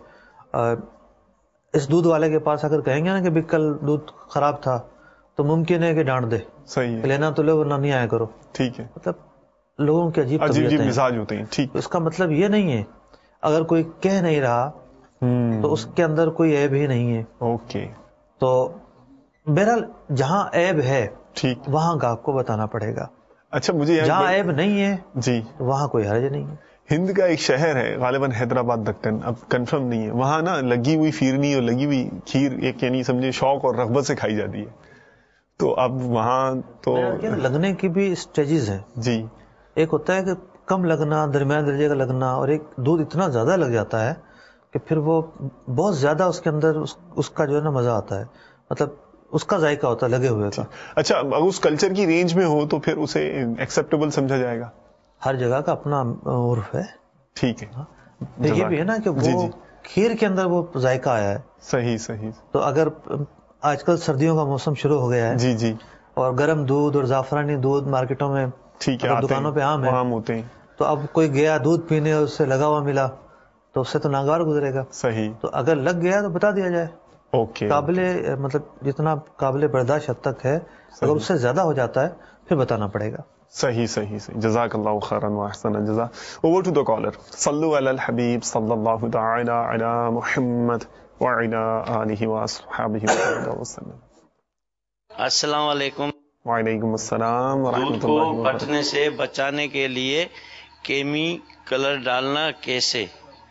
اس دودھ والے کے پاس اگر کہیں گے نا کہ بھی کل دودھ خراب تھا، تو ممکن ہے کہ ڈانٹ دے. صحیح. لینا تو لو ورنہ نہیں آیا کرو. ٹھیک ہے. مطلب لوگوں کے عجیب عجیب مزاج ہوتے ہیں. ٹھیک. اس کا مطلب یہ نہیں ہے اگر کوئی کہہ نہیں رہا تو اس کے اندر کوئی عیب ہی نہیں ہے. اوکے. تو بہرحال جہاں عیب ہے ٹھیک، وہاں گاہک کو بتانا پڑے گا. اچھا. مجھے جہاں عیب نہیں ہے جی، وہاں کوئی حرج نہیں ہے. ہند کا ایک شہر ہے، غالباً حیدرآباد دکن، اب کنفرم نہیں ہے، وہاں نا لگی ہوئی فیرنی اور لگی ہوئی کھیر ایک یعنی سمجھے شوق اور رغبت سے کھائی جاتی ہے. تو اب وہاں تو لگنے کی بھی اسٹیجز ہیں. جی. ایک ہوتا ہے کہ کم لگنا، درمیان درجے کا لگنا، اور ایک دودھ اتنا زیادہ لگ جاتا ہے کہ پھر وہ بہت زیادہ اس کے اندر اس, اس کا جو ہے نا مزہ آتا ہے، مطلب اس کا ذائقہ ہوتا ہے لگے ہوئے کا. اچھا، اگر اس کلچر کی رینج میں ہو تو پھر اسے ایکسیپٹیبل سمجھا جائے گا. ہر جگہ کا اپنا عرف ہے. ٹھیک ہے. پھر یہ بھی ہے نا کہ وہ کھیر کے اندر وہ ذائقہ آیا ہے. صحیح صحیح. تو اگر آج کل سردیوں کا موسم شروع ہو گیا ہے، جی جی، اور گرم دودھ اور زعفرانی دودھ مارکیٹوں میں، ٹھیک ہے، دکانوں پہ عام ہے، عام ہوتے ہیں، تو اب کوئی گیا دودھ پینے اور اس سے لگا ہوا ملا تو اس سے تو ناگوار گزرے گا. صحیح. تو اگر لگ گیا تو بتا دیا جائے. اوکے. قابل مطلب جتنا قابل برداشت حد تک ہے، اگر اس سے زیادہ ہو جاتا ہے پھر بتانا پڑے گا. صحیح صحیح صحیح. جزاک اللہ خیرا واحسن الجزاء. Over to the caller. صلوا علی الحبیب صلی اللہ تعالی علی محمد وعلی آلہ واصحابہ وسلم. السلام علیکم. وعلیکم السلام ورحمۃ دودھ اللہ کو وبرکاتہ. پھٹنے سے بچانے کے لیے کیمیکل ڈالنا کیسے؟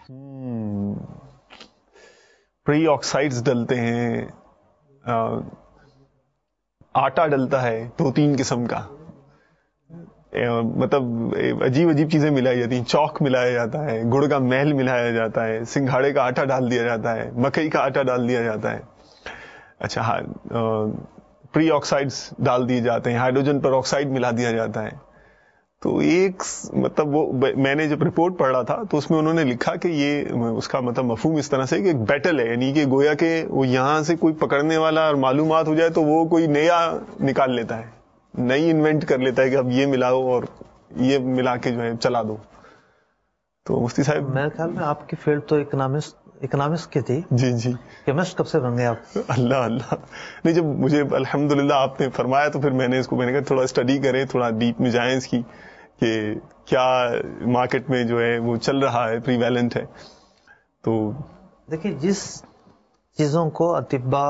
پری آکسائڈز ڈلتے ہیں، آٹا ڈلتا ہے دو تین قسم کا، مطلب عجیب عجیب چیزیں ملائی جاتی ہیں. چوک ملایا جاتا ہے، گڑ کا میل ملایا جاتا ہے، سنگھاڑے کا آٹا ڈال دیا جاتا ہے، مکئی کا آٹا ڈال دیا جاتا ہے. اچھا ہاں، پری آکسائڈز ڈال دیے جاتے ہیں، ہائیڈروجن پر آکسائڈ ملا دیا جاتا ہے. تو ایک مطلب وہ میں نے جب رپورٹ پڑھ رہا تھا تو اس میں انہوں نے لکھا کہ یہ اس کا مطلب مفہوم اس طرح سے کہ ایک بیٹل ہے، یعنی کہ گویا کہ وہ یہاں سے کوئی پکڑنے والا اور معلومات ہو جائے تو وہ کوئی نیا نکال لیتا ہے، نئی انوینٹ کر لیتا ہے کہ اب یہ ملاؤ اور یہ ملا کے جو ہے چلا دو. تو مفتی صاحب میرے خیال میں آپ کی فیلڈ تو اکنامکس اکنامکس کی تھی. جی جی. کیمسٹ کب سے بن گئے آپ؟ اللہ اللہ. نہیں، جب مجھے الحمدللہ آپ نے فرمایا تو پھر میں نے اس کو میں نے کہا تھوڑا اسٹڈی کریں، تھوڑا ڈیپ میں جائیں اس کی کہ کیا مارکیٹ میں جو ہے وہ چل رہا ہے، پریویلنٹ ہے. تو دیکھیے، جس چیزوں کو اطباء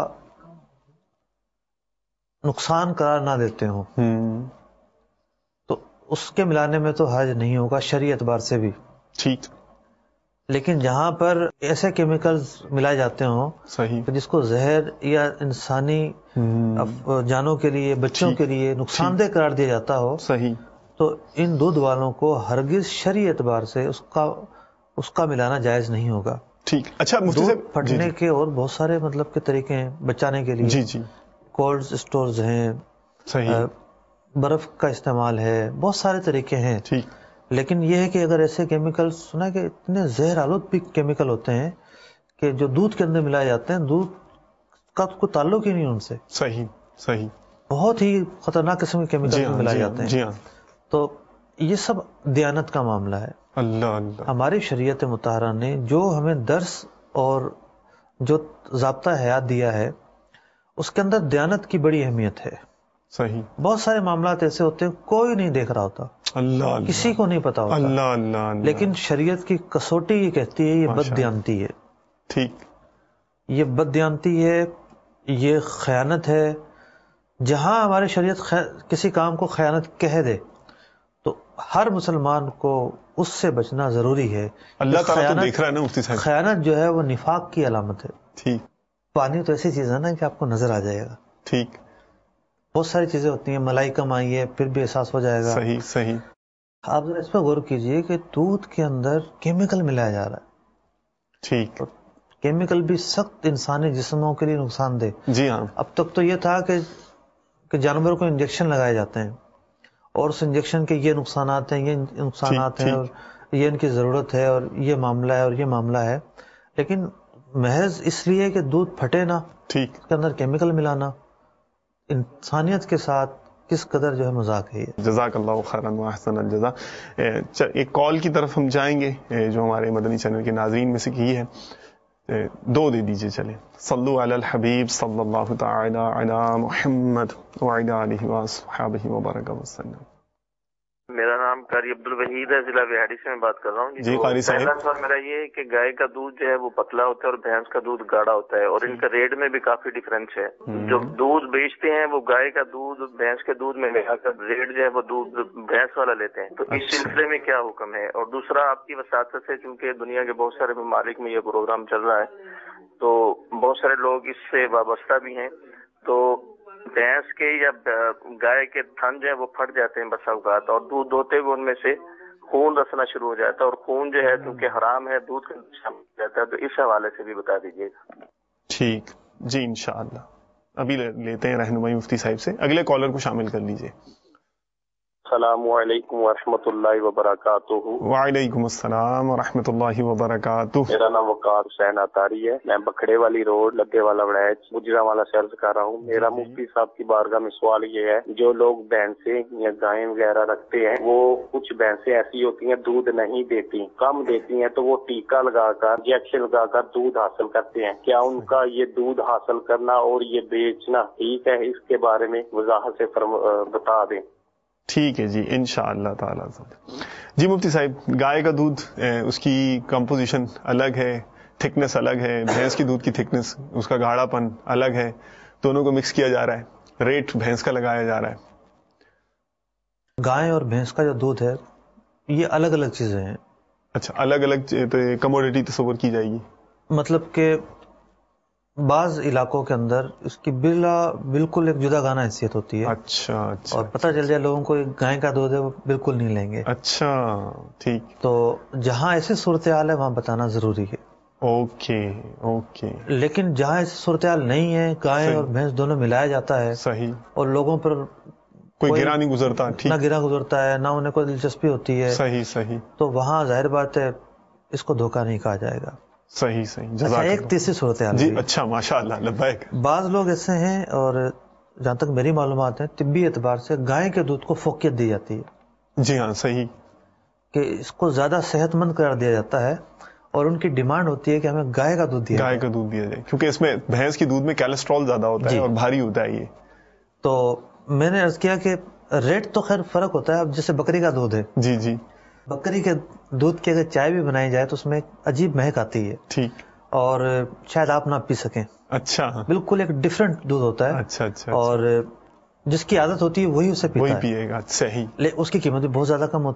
نقصان قرار نہ دیتے ہوں تو اس کے ملانے میں تو حرج نہیں ہوگا شرعی اعتبار سے بھی. ٹھیک. لیکن جہاں پر ایسے کیمیکلز ملائے جاتے ہوں صحیح جس کو زہر یا انسانی جانوں کے لیے بچوں کے لیے نقصان دہ قرار دیا جاتا ہو صحیح تو ان دودھ والوں کو ہرگز شرعی اعتبار سے اس کا اس کا ملانا جائز نہیں ہوگا. ٹھیک. اچھا مفتی صاحب پھٹنے کے اور بہت سارے مطلب کے طریقے ہیں بچانے کے لیے. جی جی کولڈ اسٹورز ہیں, صحیح, برف کا استعمال ہے, بہت سارے طریقے ہیں. ٹھیک. لیکن یہ ہے کہ اگر ایسے کیمیکل سنا کہ اتنے زہر آلود بھی کیمیکل ہوتے ہیں کہ جو دودھ کے اندر ملائے جاتے ہیں, دودھ کا کوئی تعلق ہی نہیں ان سے. صحیح صحیح. بہت ہی خطرناک قسم کے کیمیکل ملائے جاتے ہیں. جی ہاں. تو یہ سب دیانت کا معاملہ ہے. اللہ اللہ. ہماری شریعت مطہرہ نے جو ہمیں درس اور جو ضابطہ حیات دیا ہے اس کے اندر دیانت کی بڑی اہمیت ہے. صحیح. بہت سارے معاملات ایسے ہوتے ہیں کوئی نہیں دیکھ رہا ہوتا, اللہ اللہ, کسی کو نہیں پتا ہوتا, اللہ اللہ اللہ, لیکن شریعت کی کسوٹی یہ کہتی ہے یہ بد دیانتی ہے. ٹھیک. یہ بد دیانتی ہے, یہ خیانت ہے. جہاں ہماری شریعت خی... کسی کام کو خیانت کہہ دے تو ہر مسلمان کو اس سے بچنا ضروری ہے. اللہ تعالیٰ تو دیکھ رہا ہے نا مفتی صاحب. خیانت جو ہے وہ نفاق کی علامت ہے. ٹھیک. پانی تو ایسی چیز ہے نا کہ آپ کو نظر آ جائے گا. ٹھیک. بہت ساری چیزیں ہوتی ہیں, ملائی کم آئی ہے پھر بھی احساس ہو جائے گا. صحیح صحیح. آپ ذرا اس پہ غور کیجئے کہ دودھ کے اندر کیمیکل ملایا جا رہا ہے. ٹھیک. کیمیکل بھی سخت انسانی جسموں کے لیے نقصان دہ. جی ہاں. اب تک تو یہ تھا کہ کہ جانوروں کو انجیکشن لگائے جاتے ہیں اور اس انجیکشن کے یہ نقصانات ہیں, یہ نقصانات ہیں, اور یہ ان کی ضرورت ہے, اور یہ معاملہ ہے اور یہ معاملہ ہے. لیکن محض اس لیے کہ دودھ پھٹے نہ, ٹھیک, اس کے اندر کیمیکل ملانا انسانیت کے ساتھ کس قدر جو ہے مذاق ہے. جزاک اللہ خیرا و احسن الجزا. ایک کال کی طرف ہم جائیں گے جو ہمارے مدنی چینل کے ناظرین میں سے کی ہے, دو دے دیجئے. چلیں, صلو علی الحبیب صلی اللہ تعالی علی محمد وعلی آلہ وصحبہ وبارک وسلم. میرا نام قاری عبدالوحید ہے, ضلع بہاڑی سے میں بات کر رہا ہوں. جی قاری صاحب. پہلا سوال میرا یہ ہے کہ گائے کا دودھ جو ہے وہ پتلا ہوتا ہے اور بھینس کا دودھ گاڑھا ہوتا ہے, اور ان کا ریٹ میں بھی کافی ڈفرینس ہے. جو دودھ بیچتے ہیں وہ گائے کا دودھ بھینس کے دودھ میں ملا کر ریٹ جو ہے وہ دودھ بھینس والا لیتے ہیں, تو اس سلسلے میں کیا حکم ہے؟ اور دوسرا, آپ کی وساطت سے چونکہ دنیا کے بہت سارے ممالک میں یہ پروگرام چل رہا ہے تو بہت سارے لوگ اس سے وابستہ بھی ہیں, تو بھینس کے یا گائے کے تھن جو ہے وہ پھٹ جاتے ہیں بسا اوقات, اور دودھ دھوتے ہوئے ان میں سے خون رسنا شروع ہو جاتا ہے, اور خون جو ہے کیونکہ حرام ہے دودھ کا شامل ہو جاتا ہے, تو اس حوالے سے بھی بتا دیجیے گا. ٹھیک جی, انشاءاللہ ابھی لیتے ہیں رہنمائی مفتی صاحب سے. اگلے کالر کو شامل کر لیجیے. السلام علیکم ورحمۃ اللہ وبرکاتہ. وعلیکم السلام ورحمۃ اللہ وبرکاتہ. میرا نام وقار حسین اطاری ہے, میں بکھڑے والی روڈ لگے والا وڑیچ گجرا والا سے عرض کر رہا ہوں. میرا مفتی صاحب کی بارگاہ میں سوال یہ ہے, جو لوگ بھینسیں یا گائیں وغیرہ رکھتے ہیں وہ کچھ بھینسیں ایسی ہوتی ہیں دودھ نہیں دیتی, کم دیتی ہیں, تو وہ ٹیکا لگا کر انجیکشن لگا کر دودھ حاصل کرتے ہیں. کیا ان کا یہ دودھ حاصل کرنا اور یہ بیچنا ٹھیک ہے؟ اس کے بارے میں وضاحت سے بتا دیں. ٹھیک ہے جی, انشاءاللہ تعالی. جی مفتی صاحب, گائے کا دودھ اس کی کمپوزیشن الگ ہے, تھکنس الگ ہے, بھینس کی دودھ کی تھکنس, اس کا گاڑھا پن الگ ہے, دونوں کو مکس کیا جا رہا ہے, ریٹ بھینس کا لگایا جا رہا ہے. گائے اور بھینس کا جو دودھ ہے یہ الگ الگ چیزیں ہیں. اچھا, الگ الگ کموڈیٹی تصور کی جائے گی. مطلب کہ بعض علاقوں کے اندر اس کی بلا بالکل ایک جدا گانا حیثیت ہوتی ہے. اچھا اچھا. اور پتہ چل جائے لوگوں کو گائے کا دودھ ہے وہ بالکل نہیں لیں گے. اچھا ٹھیک. تو جہاں ایسی صورتحال ہے وہاں بتانا ضروری ہے. Okay okay. لیکن جہاں ایسی صورتحال نہیں ہے, گائے اور بھینس دونوں ملایا جاتا ہے, صحیح, اور لوگوں پر کوئی گرا نہیں گزرتا, نہ گرا گزرتا ہے, نہ انہیں کوئی دلچسپی ہوتی ہے, صحیح صحیح, تو وہاں ظاہر بات ہے اس کو دھوکہ نہیں کہا جائے گا. صحیح صحیح. اچھا, ایک تیسری صورتحال جی. اچھا ماشاء اللہ, لبیک. بعض لوگ ایسے ہیں, اور جہاں تک میری معلومات ہیں طبی اعتبار سے گائے کے دودھ کو فوقیت دی جاتی ہے. جی ہاں صحیح, کہ اس کو زیادہ صحت مند قرار دیا جاتا ہے, اور ان کی ڈیمانڈ ہوتی ہے کہ ہمیں گائے کا دودھ دیا گائے کا دودھ دیا جائے, کیونکہ اس میں بھینس کی دودھ میں کولیسٹرول زیادہ ہوتا ہے اور بھاری ہوتا ہے یہ. تو میں نے عرض کیا کہ ریٹ تو خیر فرق ہوتا ہے. اب جیسے بکری کا دودھ ہے, جی جی, بکری کے دودھ کی اگر چائے بھی بنائی جائے تو اس میں عجیب مہک آتی ہے. ٹھیک. اور شاید آپ نہ پی سکیں. اچھا, بالکل ایک ڈفرینٹ دودھ ہوتا ہے. اچھا اچھا. اور جس کی عادت ہوتی ہے وہی اسے پیتا ہے, وہی پیے گا. صحیح. اس کی قیمت بھی بہت زیادہ کم ہوتی ہے.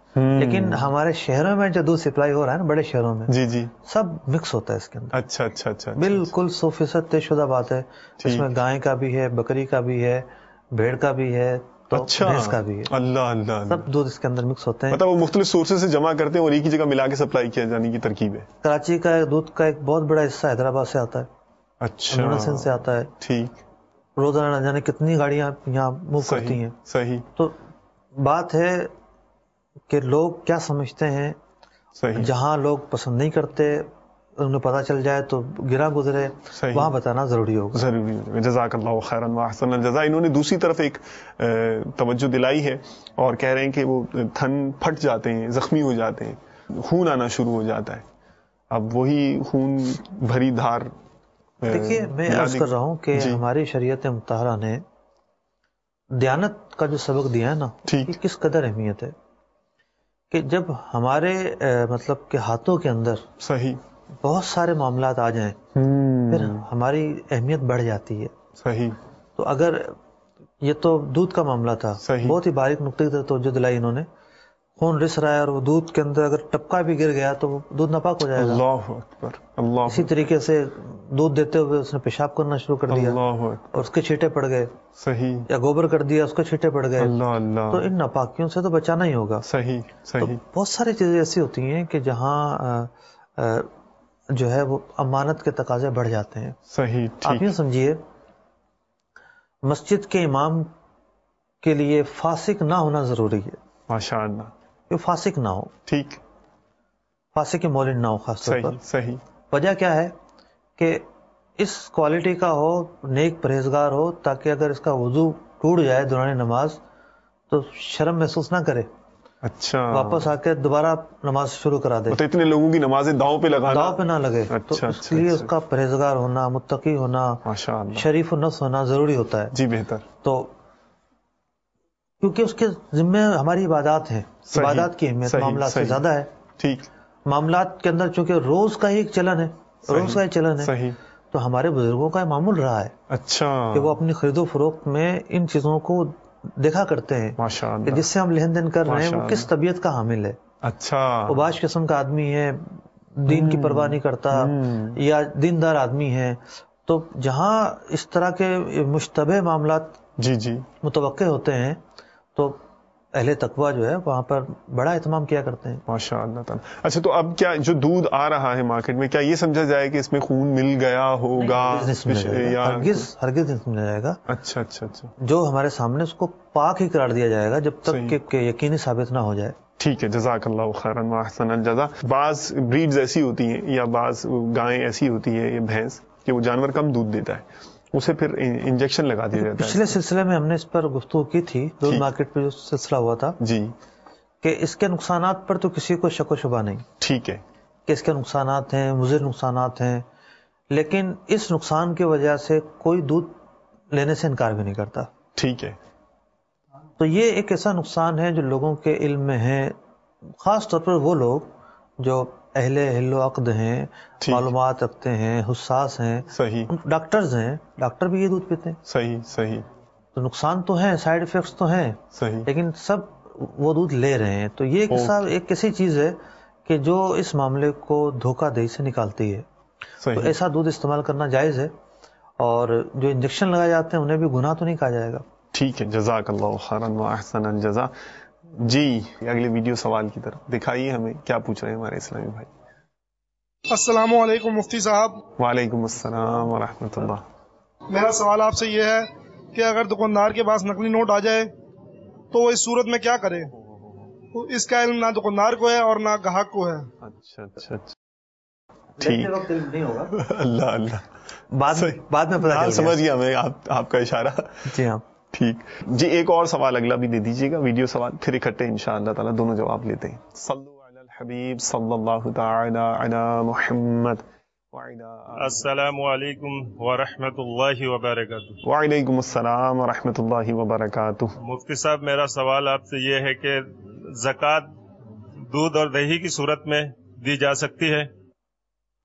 لیکن ہمارے شہروں میں جو دودھ سپلائی ہو رہا ہے نا بڑے شہروں میں جی جی سب مکس ہوتا ہے اس کے اندر. اچھا اچھا اچھا بالکل سو فیصد طے شدہ بات ہے. اس میں گائے کا بھی ہے، بکری کا بھی ہے، بھیڑ کا بھی ہے، تو بھینس کا بھی ہے. اللہ اللہ سب دودھ اس کے اندر مکس ہوتے ہیں. مطلب وہ مختلف سورسز سے جمع کرتے ہیں اور ایک ہی جگہ ملا کے سپلائی کیا جانے کی ترکیب ہے. کراچی کا دودھ کا ایک بہت بڑا حصہ حیدرآباد سے آتا ہے. اچھا سندھ سے آتا ہے. ٹھیک. روزانہ نہ جانے کتنی گاڑیاں یہاں موو کرتی ہیں. صحیح. تو بات ہے کہ لوگ کیا سمجھتے ہیں. صحیح. جہاں لوگ پسند نہیں کرتے انہیں پتہ چل جائے تو گرا گزرے، وہاں بتانا ضروری ہوگا. ضروری ہوگا. جزاک اللہ خیرا واحسن الجزاء. انہوں نے دوسری طرف ایک توجہ دلائی ہے اور کہہ رہے ہیں کہ وہ تھن پھٹ جاتے ہیں، زخمی ہو جاتے ہیں، خون آنا شروع ہو جاتا ہے. اب وہی خون بھری دھار. دیکھیے میں عرض کر رہا ہوں کہ ہماری شریعت مطہرہ نے دیانت کا جو سبق دیا ہے نا، یہ کس قدر اہمیت ہے کہ جب ہمارے مطلب کہ ہاتھوں کے اندر صحیح بہت سارے معاملات آ جائیں پھر ہماری اہمیت بڑھ جاتی ہے. صحیح. تو اگر یہ تو دودھ کا معاملہ تھا، بہت ہی باریک نقطے کی توجہ دلائی انہوں نے. خون رس رہا ہے اور وہ دودھ کے اندر اگر ٹپکا بھی گر گیا تو وہ دودھ ناپاک ہو جائے گا. اللہ اکبر. اللہ. اسی طریقے سے دودھ دیتے ہوئے اس نے پیشاب کرنا شروع کر دیا اور اس کے چھینٹے پڑ گئے. صحیح. یا گوبر کر دیا اس کے چھینٹے پڑ گئے. اللہ اللہ. تو ان ناپاکیوں سے تو بچانا ہی ہوگا. صحیح صحیح. بہت ساری چیزیں ایسی ہوتی ہیں کہ جہاں جو ہے وہ امانت کے تقاضے بڑھ جاتے ہیں. صحیح. آپ یوں سمجھیے مسجد کے امام کے لیے فاسق نہ ہونا ضروری ہے. ماشاء اللہ. کہ فاسق نہ ہو. ٹھیک. فاسق مولن نہ ہو خاص طور پر. صحیح. وجہ کیا ہے کہ اس کوالٹی کا ہو، نیک پرہیزگار ہو، تاکہ اگر اس کا وضو ٹوٹ جائے دوران نماز تو شرم محسوس نہ کرے. اچھا. واپس آ کے دوبارہ نماز شروع کرا دے. تو اتنے لوگوں کی نمازیں داؤں پہ لگانا، داؤں پہ نہ لگے. تو اس لیے اس کا پرہیزگار ہونا، متقی ہونا، شریف النفس ہونا ضروری ہوتا ہے. جی بہتر. تو کیونکہ اس کے ذمہ ہماری عبادات ہیں. عبادات کی اہمیت معاملات سے زیادہ ہے. ٹھیک. معاملات کے اندر چونکہ روز کا ہی ایک چلن ہے، روز کا ہی چلن ہے. صحیح. تو ہمارے بزرگوں کا معمول رہا ہے. اچھا. کہ وہ اپنی خرید و فروخت میں ان چیزوں کو دیکھا کرتے ہیں کہ جس سے ہم لین دین کر رہے ہیں وہ کس طبیعت کا حامل ہے. اچھا. وہ باش قسم کا آدمی ہے، دین کی پرواہ نہیں کرتا، یا دیندار آدمی ہے. تو جہاں اس طرح کے مشتبہ معاملات جی جی متوقع ہوتے ہیں تو اہل تقویٰ جو ہے وہاں پر بڑا اہتمام کیا کرتے ہیں. ماشاء اللہ تعالیٰ. اچھا تو اب کیا جو دودھ آ رہا ہے مارکیٹ میں، کیا یہ سمجھا جائے کہ اس میں خون مل گیا ہوگا؟ ہرگز ہرگز نہیں سمجھا جائے گا. اچھا اچھا اچھا. جو ہمارے سامنے اس کو پاک ہی قرار دیا جائے گا جب تک کہ یقینی ثابت نہ ہو جائے. ٹھیک ہے. جزاک اللہ خیرا واحسن الجزاء. بعض بریڈز ایسی ہوتی ہیں یا بعض گائیں ایسی ہوتی ہے یا بھینس کہ وہ جانور کم دودھ دیتا ہے، اسے پھر انجیکشن لگا دیا جاتا ہے. پچھلے سلسلے میں ہم نے اس پر گفتگو کی تھی، دودھ مارکیٹ پہ جو سلسلہ ہوا تھا جی، کہ اس کے نقصانات پر تو کسی کو شک و شبہ نہیں. ٹھیک ہے کہ اس کے نقصانات ہیں، مضر نقصانات ہیں، لیکن اس نقصان کی وجہ سے کوئی دودھ لینے سے انکار بھی نہیں کرتا. ٹھیک ہے. تو یہ ایک ایسا نقصان ہے جو لوگوں کے علم میں ہے، خاص طور پر وہ لوگ جو اہل حل و عقد ہیں، معلومات رکھتے ہیں، حساس ہیں. صحیح. ڈاکٹرز ہیں، ڈاکٹر بھی یہ دودھ پیتے ہیں. صحیح صحیح. تو نقصان تو ہیں، سائیڈ ایفیکٹس تو ہیں. صحیح. لیکن سب وہ دودھ لے رہے ہیں. تو یہ صاحب ایک ایسی چیز ہے کہ جو اس معاملے کو دھوکہ دہی سے نکالتی ہے. تو ایسا دودھ استعمال کرنا جائز ہے، اور جو انجیکشن لگائے جاتے ہیں انہیں بھی گناہ تو نہیں کہا جائے گا. ٹھیک ہے. جزاک اللہ خیرا واحسن الجزاء. جی اگلے ویڈیو سوال کی طرف دکھائیے ہمیں کیا پوچھ رہے ہیں ہمارے اسلامی بھائی. السلام علیکم مفتی صاحب. وعلیکم السلام ورحمۃ اللہ. میرا سوال آپ سے یہ ہے کہ اگر دکاندار کے پاس نقلی نوٹ آ جائے تو وہ اس صورت میں کیا کرے؟ اس کا علم نہ دکاندار کو ہے اور نہ گاہک کو ہے. اچھا اچھا اچھا. ٹھیک. اللہ اللہ. بعد میں پتہ سمجھ گیا میں آپ کا اشارہ. جی ہاں ٹھیک. جی ایک اور سوال اگلا بھی دے دیجیے گا، ویڈیو سوال، پھر اکٹھے انشاءاللہ تعالی دونوں جواب لیتے ہیں. صلو علی الحبیب صلی اللہ تعالی علی محمد. السلام علیکم ورحمۃ اللہ وبرکاتہ. وعلیکم السلام ورحمۃ اللہ وبرکاتہ. مفتی صاحب میرا سوال آپ سے یہ ہے کہ زکوٰۃ دودھ اور دہی کی صورت میں دی جا سکتی ہے؟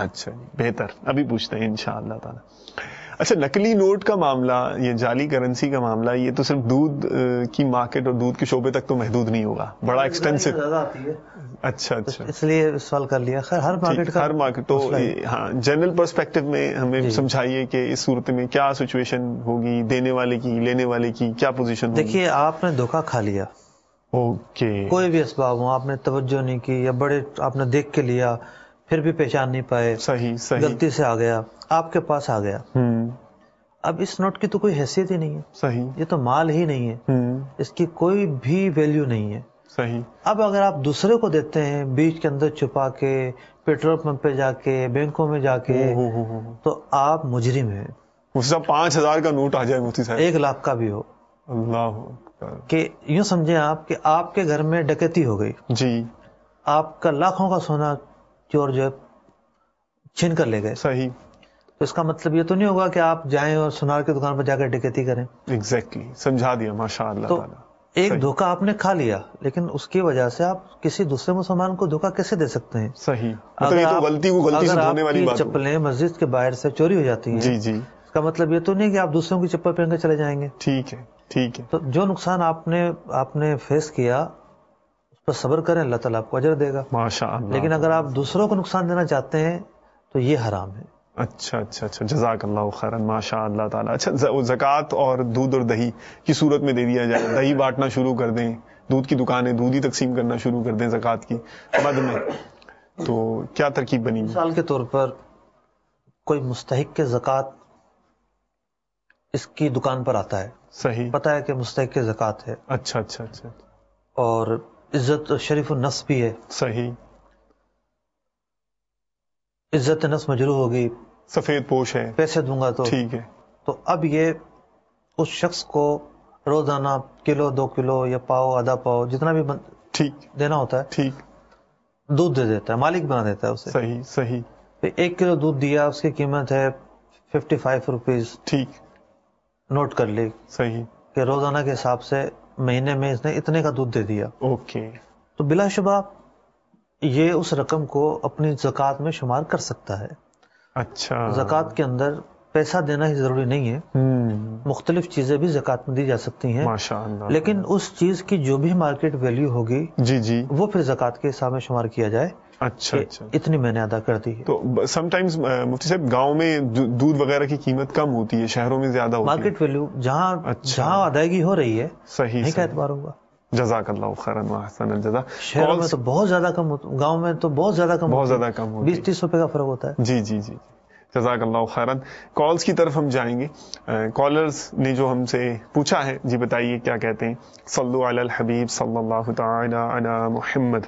اچھا بہتر، ابھی پوچھتے ہیں انشاءاللہ تعالی. اچھا نقلی نوٹ کا معاملہ، یہ جعلی کرنسی کا معاملہ، یہ تو صرف دودھ کی مارکیٹ اور دودھ کے شعبے تک تو محدود نہیں ہوگا، بڑا ایکسٹینسو زیادہ آتی ہے. اچھا اچھا، اس لیے سوال کر لیا. خیر ہر مارکیٹ کا ہر مارکیٹ تو ہاں جنرل پرسپیکٹو میں ہمیں سمجھائیے کہ اس صورت میں کیا سچویشن ہوگی، دینے والے کی لینے والے کی کیا پوزیشن ہوگی. دیکھیے آپ نے دھوکہ کھا لیا، اوکے، کوئی بھی اسباب ہو، آپ نے توجہ نہیں کی یا بڑے آپ نے دیکھ کے لیا پھر بھی پہچان نہیں پائے، صحیح صحیح، غلطی سے آ گیا آپ کے پاس آ گیا. ہوں، اب اس نوٹ کی تو کوئی حیثیت ہی نہیں ہے، صحیح، یہ تو مال ہی نہیں ہے، ہوں، اس کی کوئی بھی ویلیو نہیں ہے. صحیح. اب اگر آپ دوسرے کو دیتے ہیں بیچ کے اندر چھپا کے، پیٹرول پمپ پہ جا کے، بینکوں میں جا کے، تو آپ مجرم ہیں. مفتی صاحب پانچ ہزار کا نوٹ آ جائے مفتی صاحب، ایک لاکھ کا بھی ہو، اللہ کہ یوں سمجھیں آپ کہ آپ کے گھر میں ڈکیتی ہو گئی جی، آپ کا لاکھوں کا سونا چور جو چھین کر لے گئے، صحیح. تو اس کا مطلب یہ تو نہیں ہوگا کہ آپ جائیں اور سونار کی دکان پر جا کر ڈکیتی کریں. ایگزیکٹلی سمجھا دیا ماشاء اللہ. تو ایک دھوکہ آپ نے کھا لیا، لیکن اس کی وجہ سے آپ کسی دوسرے مسلمان کو دھوکہ کیسے دے سکتے ہیں؟ صحیح، مطلب یہ تو غلطی کو غلطی سے دھونے والی بات ہے. چپلیں مسجد کے باہر سے چوری ہو جاتی ہیں، جی جی، اس کا مطلب یہ تو نہیں کہ آپ دوسروں کی چپل پہن کے چلے جائیں گے. ٹھیک ہے ٹھیک ہے. تو جو نقصان آپ نے آپ نے فیس کیا اس پر صبر کریں، اللہ تعالیٰ آپ کو اجر دے گا ماشاء اللہ. لیکن اگر آپ دوسروں کو نقصان دینا چاہتے ہیں تو یہ حرام ہے. اچھا اچھا اچھا، جزاک اللہ خیرن ماشاء اللہ تعالیٰ. اچھا زکوٰۃ اور دودھ اور دہی کی صورت میں دے دیا جائے، دہی بانٹنا شروع کر دیں، دودھ کی دکانیں دودھ ہی تقسیم کرنا شروع کر دیں زکوٰۃ کی مد میں، تو کیا ترکیب بنی؟ مثال کے طور پر کوئی مستحق کے زکوٰۃ اس کی دکان پر آتا ہے، صحیح، پتہ ہے کہ مستحق کے زکوٰۃ ہے، اچھا اچھا اچھا، اور عزت شریف النفس بھی ہے، صحیح، عزت نفس مجروح ہوگی، سفید پوش ہے، پیسے دوں گا تو ٹھیک ہے. تو اب یہ اس شخص کو روزانہ کلو دو کلو یا پاؤ آدھا پاؤ جتنا بھی ٹھیک دینا ہوتا ہے، ٹھیک، دودھ دے دیتا ہے، مالک بنا دیتا ہے اسے. صحیح صحیح. ایک کلو دودھ دیا، اس کی قیمت ہے ففٹی فائیو روپیز، ٹھیک، نوٹ کر لی، صحیح، کہ روزانہ کے حساب سے مہینے میں اس نے اتنے کا دودھ دے دیا. اوکے. تو بلا شبہ یہ اس رقم کو اپنی زکوٰۃ میں شمار کر سکتا ہے. اچھا، زکوٰۃ کے اندر پیسہ دینا ہی ضروری نہیں ہے، مختلف چیزیں بھی زکوٰۃ میں دی جا سکتی ہیں، ماشاء اللہ. لیکن اس چیز کی جو بھی مارکیٹ ویلیو ہوگی جی جی، وہ پھر زکوٰۃ کے حساب میں شمار کیا جائے. اچھا اچھا، اتنی میں نے ادا کر دی ہے. تو سم ٹائمز مفتی صاحب گاؤں میں دودھ وغیرہ کی قیمت کم ہوتی ہے، شہروں میں زیادہ ہوتی ہے. مارکیٹ ویلیو جہاں جہاں ادائیگی ہو رہی ہے صحیح نہیں کا اعتبار ہوگا. جزاک اللہ خیرن واحسن الجزا. شہروں میں تو بہت زیادہ کم ہوتا، گاؤں میں تو بہت زیادہ کم بہت زیادہ کم ہوتی ہے، بیس تیس روپے کا فرق ہوتا ہے. جی جی جی، جزاک اللہ خیرن. کالز کی طرف ہم جائیں گے. کالرز نے جو ہم سے پوچھا ہے، جی بتائیے کیا کہتے ہیں. صلو علی الحبیب صلی اللہ تعالی علی محمد.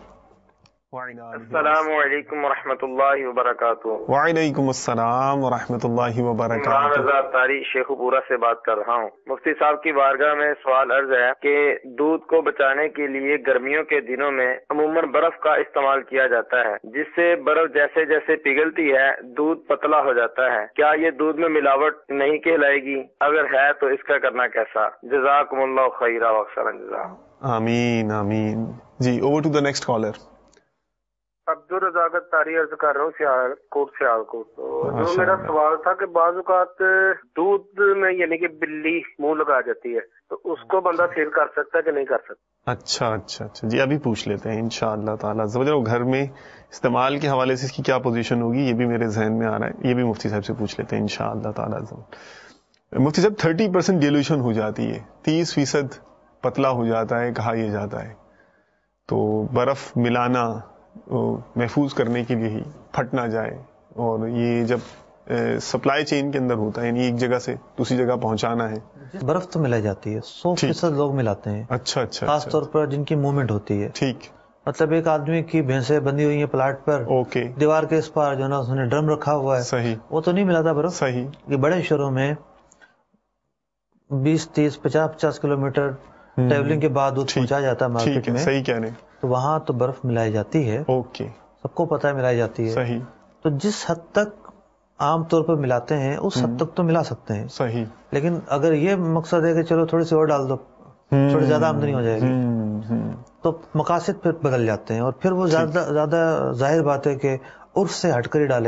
السلام علیکم ورحمۃ اللہ وبرکاتہ. وعلیکم السلام ورحمۃ اللہ وبرکاتہ. عمران رضا تاری شیخ پورہ سے بات کر رہا ہوں. مفتی صاحب کی بارگاہ میں سوال عرض ہے کہ دودھ کو بچانے کے لیے گرمیوں کے دنوں میں عموماً برف کا استعمال کیا جاتا ہے، جس سے برف جیسے جیسے پگھلتی ہے دودھ پتلا ہو جاتا ہے. کیا یہ دودھ میں ملاوٹ نہیں کہلائے گی؟ اگر ہے تو اس کا کرنا کیسا؟ جزاکم اللہ خیرا واحسن الجزا. آمین آمین. جی over to the next caller. Abdul Razzaq تاری عرض کر رہا ہوں سیال کوٹ سیال کوٹ. تو جو میرا سوال تھا کہ بعض اوقات دودھ میں یعنی کہ بلی منہ لگا جاتی ہے، تو اس کو بندہ سیل کر سکتا ہے کہ نہیں کر سکتا؟ اچھا اچھا اچھا، جی ابھی پوچھ لیتے ہیں انشاءاللہ تعالیٰ. گھر میں استعمال کے حوالے سے اس کی کیا پوزیشن ہوگی، یہ بھی میرے ذہن میں آ رہا ہے، یہ بھی مفتی صاحب سے پوچھ لیتے ہیں انشاءاللہ تعالیٰ. مفتی صاحب تھرٹی پرسینٹ ڈیلوشن ہو جاتی ہے، تیس فیصد پتلا ہو جاتا ہے کہا یہ جاتا ہے، تو برف ملانا محفوظ کرنے کے لیے ہی پھٹ نہ جائے، اور یہ جب سپلائی چین کے اندر ہوتا ہے یعنی ایک جگہ سے دوسری جگہ پہنچانا ہے. برف تو ملائی جاتی ہے، سو فیصد لوگ ملاتے ہیں. اچھا اچھا، خاص طور پر جن کی موومنٹ ہوتی ہے. ٹھیک، مطلب ایک آدمی کی بھینسیں بندھی ہوئی ہیں پلاٹ پر، اوکے، دیوار کے اس پار جو ہے نا اس نے ڈرم رکھا ہوا ہے، صحیح، وہ تو نہیں ملاتا برف. صحیح. یہ بڑے شہروں میں بیس تیس پچاس پچاس کلو میٹر ٹریولنگ کے بعد دودھ پہنچایا جاتا ہے مارکیٹ میں. صحیح کہہ رہے ہیں. تو وہاں تو برف ملائی جاتی ہے، اوکے، سب کو پتہ ہے ملائی جاتی ہے. صحیح. تو جس حد تک عام طور پر ملاتے ہیں اس حد تک تو ملا سکتے ہیں. صحیح. لیکن اگر یہ مقصد ہے کہ چلو تھوڑی سی اور ڈال دو، تھوڑی زیادہ آمدنی ہو جائے گی، تو مقاصد پھر بدل جاتے ہیں، اور پھر وہ زیادہ زیادہ ظاہر بات ہے کہ عرف سے ہٹ کر ہی ڈالے گا.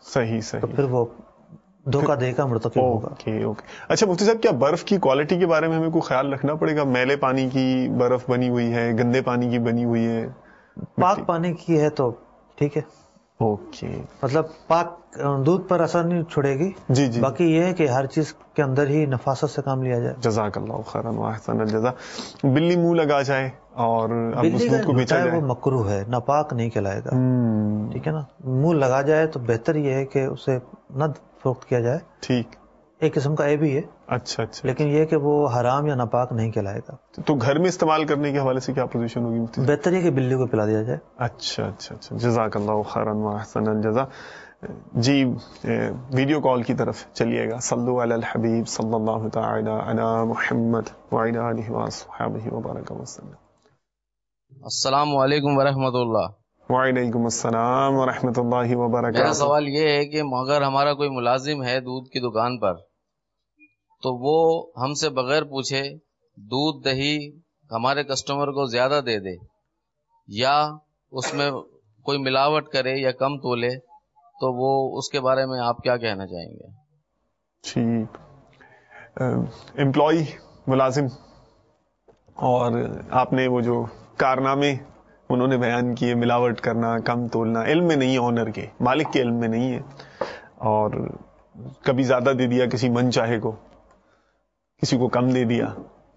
صحیح صحیح تو پھر وہ دھوکہ دہی کا مرتکب ہوگا. Okay okay. اچھا مفتی صاحب، کیا برف کی کوالٹی کے بارے میں ہمیں کوئی خیال رکھنا پڑے گا؟ میلے پانی کی برف بنی ہوئی ہے، گندے پانی کی بنی ہوئی ہے؟ پاک پانی کی ہے تو ٹھیک ہے. اوکے. مطلب پاک دودھ پر اثر نہیں چھوڑے گی. جی جی. باقی یہ ہے کہ ہر چیز کے اندر ہی نفاست سے کام لیا جائے. جزاک اللہ خیرا واحسن الجزا. بلی منہ لگا جائے اور اب اس دودھ کو بیچا جائے، وہ مکروہ ہے، ناپاک نہیں کہلائے گا. ٹھیک ہے نا. منہ لگا جائے تو بہتر یہ ہے کہ اسے نہ فروخت کیا جائے. ٹھیک. ایک قسم کا عیب ہی ہے. اچھا اچھا. لیکن یہ کہ وہ حرام یا ناپاک نہیں کہلائے گا. تو گھر میں استعمال کرنے کے حوالے سے کیا پوزیشن ہوگی مفتی؟ بہتر یہ کہ بلی کو پلا دیا جائے. اچھا اچھا اچھا. جزاک اللہ خیرا واحسن الجزا. جی ویڈیو کال کی طرف چلیے گا. صلو علی الحبیب صلی اللہ تعالی علی محمد وعلی آلہ وصحبہ وبارک وسلم. السلام علیکم ورحمۃ اللہ. وعلیکم السلام ورحمۃ اللہ وبرکاتہ. میرا سوال یہ ہے کہ اگر ہمارا کوئی ملازم ہے دودھ کی دکان پر، تو وہ ہم سے بغیر پوچھے دودھ دہی ہمارے کسٹمر کو زیادہ دے دے یا اس میں کوئی ملاوٹ کرے یا کم تولے، تو وہ اس کے بارے میں آپ کیا کہنا چاہیں گے؟ ٹھیک. امپلائی ملازم، اور آپ نے وہ جو کارنامے انہوں نے بیان کیے، ملاوٹ کرنا، کم تولنا، علم میں نہیں ہے، آنر کے مالک کے علم میں نہیں ہے، اور کبھی زیادہ دے دیا کسی من چاہے کو، کسی کو کم دے دیا،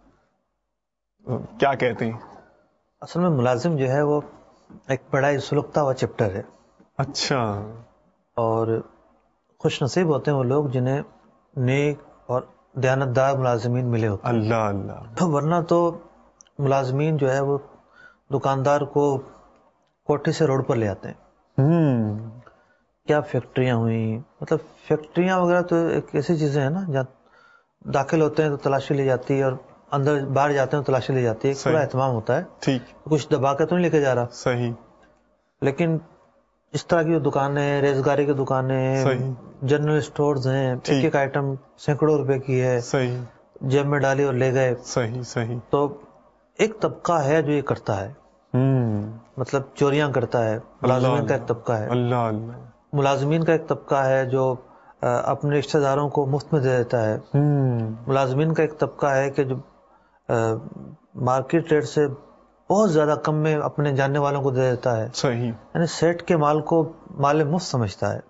کیا کہتے ہیں؟ اصل میں ملازم جو ہے وہ ایک بڑا ہی سلگتا ہوا چیپٹر ہے. اچھا. اور خوش نصیب ہوتے ہیں وہ لوگ جنہیں نیک اور دیانتدار ملازمین ملے ہوتے ہیں. اللہ اللہ. ورنہ تو ملازمین جو ہے وہ دکاندار کو کوٹھی سے روڈ پر لے آتے ہیں. کیا فیکٹریاں ہوئیں، مطلب فیکٹریاں وغیرہ تو ایک ایسی چیزیں ہیں نا جہاں داخل ہوتے ہیں تو تلاشی لی جاتی ہے، اور اندر باہر جاتے ہیں تو تلاشی لی جاتی ہے. ایک پورا اہتمام ہوتا ہے. ٹھیک. کچھ دبا کے تو نہیں لے کے جا رہا. صحیح. لیکن اس طرح کی دکانیں، ریزگاری کی دکانیں، جنرل سٹورز ہیں، ایک ایک آئٹم سینکڑوں روپے کی ہے، صحیح، جیب میں ڈالی اور لے گئے. صحیح صحیح. تو ایک طبقہ ہے جو یہ کرتا ہے، مطلب چوریاں کرتا ہے. ملازمین کا ایک طبقہ ہے. اللہ اللہ. ملازمین کا ایک طبقہ ہے جو اپنے رشتہ داروں کو مفت میں دے دیتا ہے. ملازمین کا ایک طبقہ ہے کہ جو مارکیٹ ریٹ سے بہت زیادہ کم میں اپنے جاننے والوں کو دے دیتا ہے. صحیح. یعنی سیٹ کے مال کو مال مفت سمجھتا ہے.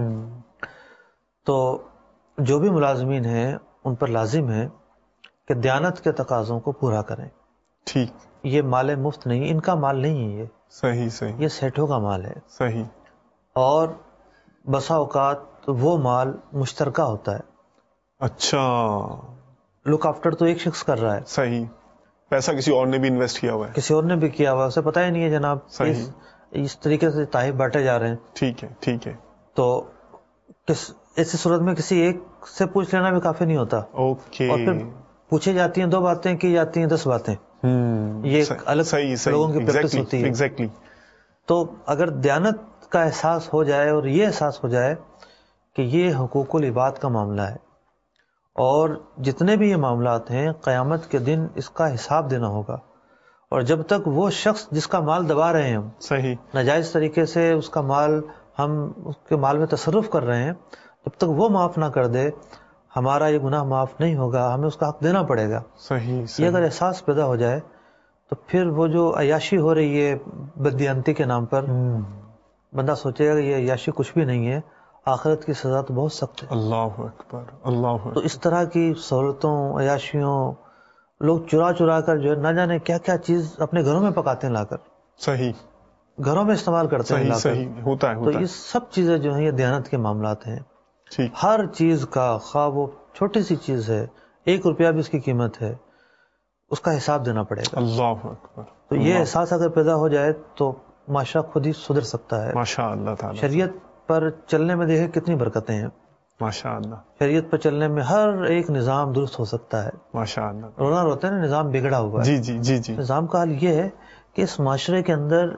تو جو بھی ملازمین ہیں ان پر لازم ہے کہ دیانت کے تقاضوں کو پورا کریں. ٹھیک. یہ مال مفت نہیں، ان کا مال نہیں ہے، یہ صحیح صحیح، یہ سیٹوں کا مال ہے. صحیح. اور بسا اوقات وہ مال مشترکہ ہوتا ہے. اچھا. لک آفٹر تو ایک شخص کر رہا ہے. صحیح. پیسہ کسی اور نے بھی انویسٹ کیا ہوا ہے، کسی اور نے بھی کیا ہوا ہے، اسے پتہ ہی نہیں ہے جناب. صحیح. اس طریقے سے تحائف بانٹے جا رہے ہیں. ٹھیک ہے ٹھیک ہے. تو کس ایسی صورت میں کسی ایک سے پوچھ لینا بھی کافی نہیں ہوتا. اوکے. اور پھر پوچھی جاتی ہیں دو باتیں، کی جاتی ہیں دس باتیں. یہ الگ لوگوں کی پریکٹس ہوتی ہے. ایگزیکٹلی. تو اگر دیانت کا احساس ہو جائے اور یہ احساس ہو جائے کہ یہ حقوق العباد کا معاملہ ہے اور جتنے بھی یہ معاملات ہیں قیامت کے دن اس کا حساب دینا ہوگا، اور جب تک وہ شخص جس کا مال دبا رہے ہیں ہم، صحیح، ناجائز طریقے سے اس کا مال ہم اس کے مال میں تصرف کر رہے ہیں، جب تک وہ معاف نہ کر دے ہمارا یہ گناہ معاف نہیں ہوگا، ہمیں اس کا حق دینا پڑے گا. صحیح. یہ اگر احساس پیدا ہو جائے تو پھر وہ جو عیاشی ہو رہی ہے بددیانتی کے نام پر، بندہ سوچے گا کہ یہ عیاشی کچھ بھی نہیں ہے، آخرت کی سزا تو بہت سخت ہے. اللہ اکبر اللہ اکبر. تو اس طرح کی سہولتوں، عیاشیوں، لوگ چرا چرا کر جو ہے نہ جانے کیا کیا چیز اپنے گھروں میں پکاتے ہیں لا کر. صحیح. گھروں میں استعمال کرتے ہیں لا کر. صحیح ہوتا ہے. تو یہ سب چیزیں جو ہیں یہ دیانت کے معاملات ہیں. ٹھیک. ہر چیز کا، خواہ وہ چھوٹی سی چیز ہے، ایک روپیہ بھی اس کی قیمت ہے، اس کا حساب دینا پڑے گا. اللہ اکبر. تو یہ احساس اگر پیدا ہو جائے تو معاشرہ خود ہی سدھر سکتا ہے. ماشاء اللہ تعالی. شریعت پر چلنے میں دیکھیں کتنی برکتیں ہیں. ماشاء اللہ. شریعت پر چلنے میں ہر ایک نظام درست ہو سکتا ہے. ماشاء اللہ. رونا روتے ہیں نا نظام بگڑا ہوا ہے. جی جی جی جی. نظام کا حل یہ ہے کہ اس معاشرے کے اندر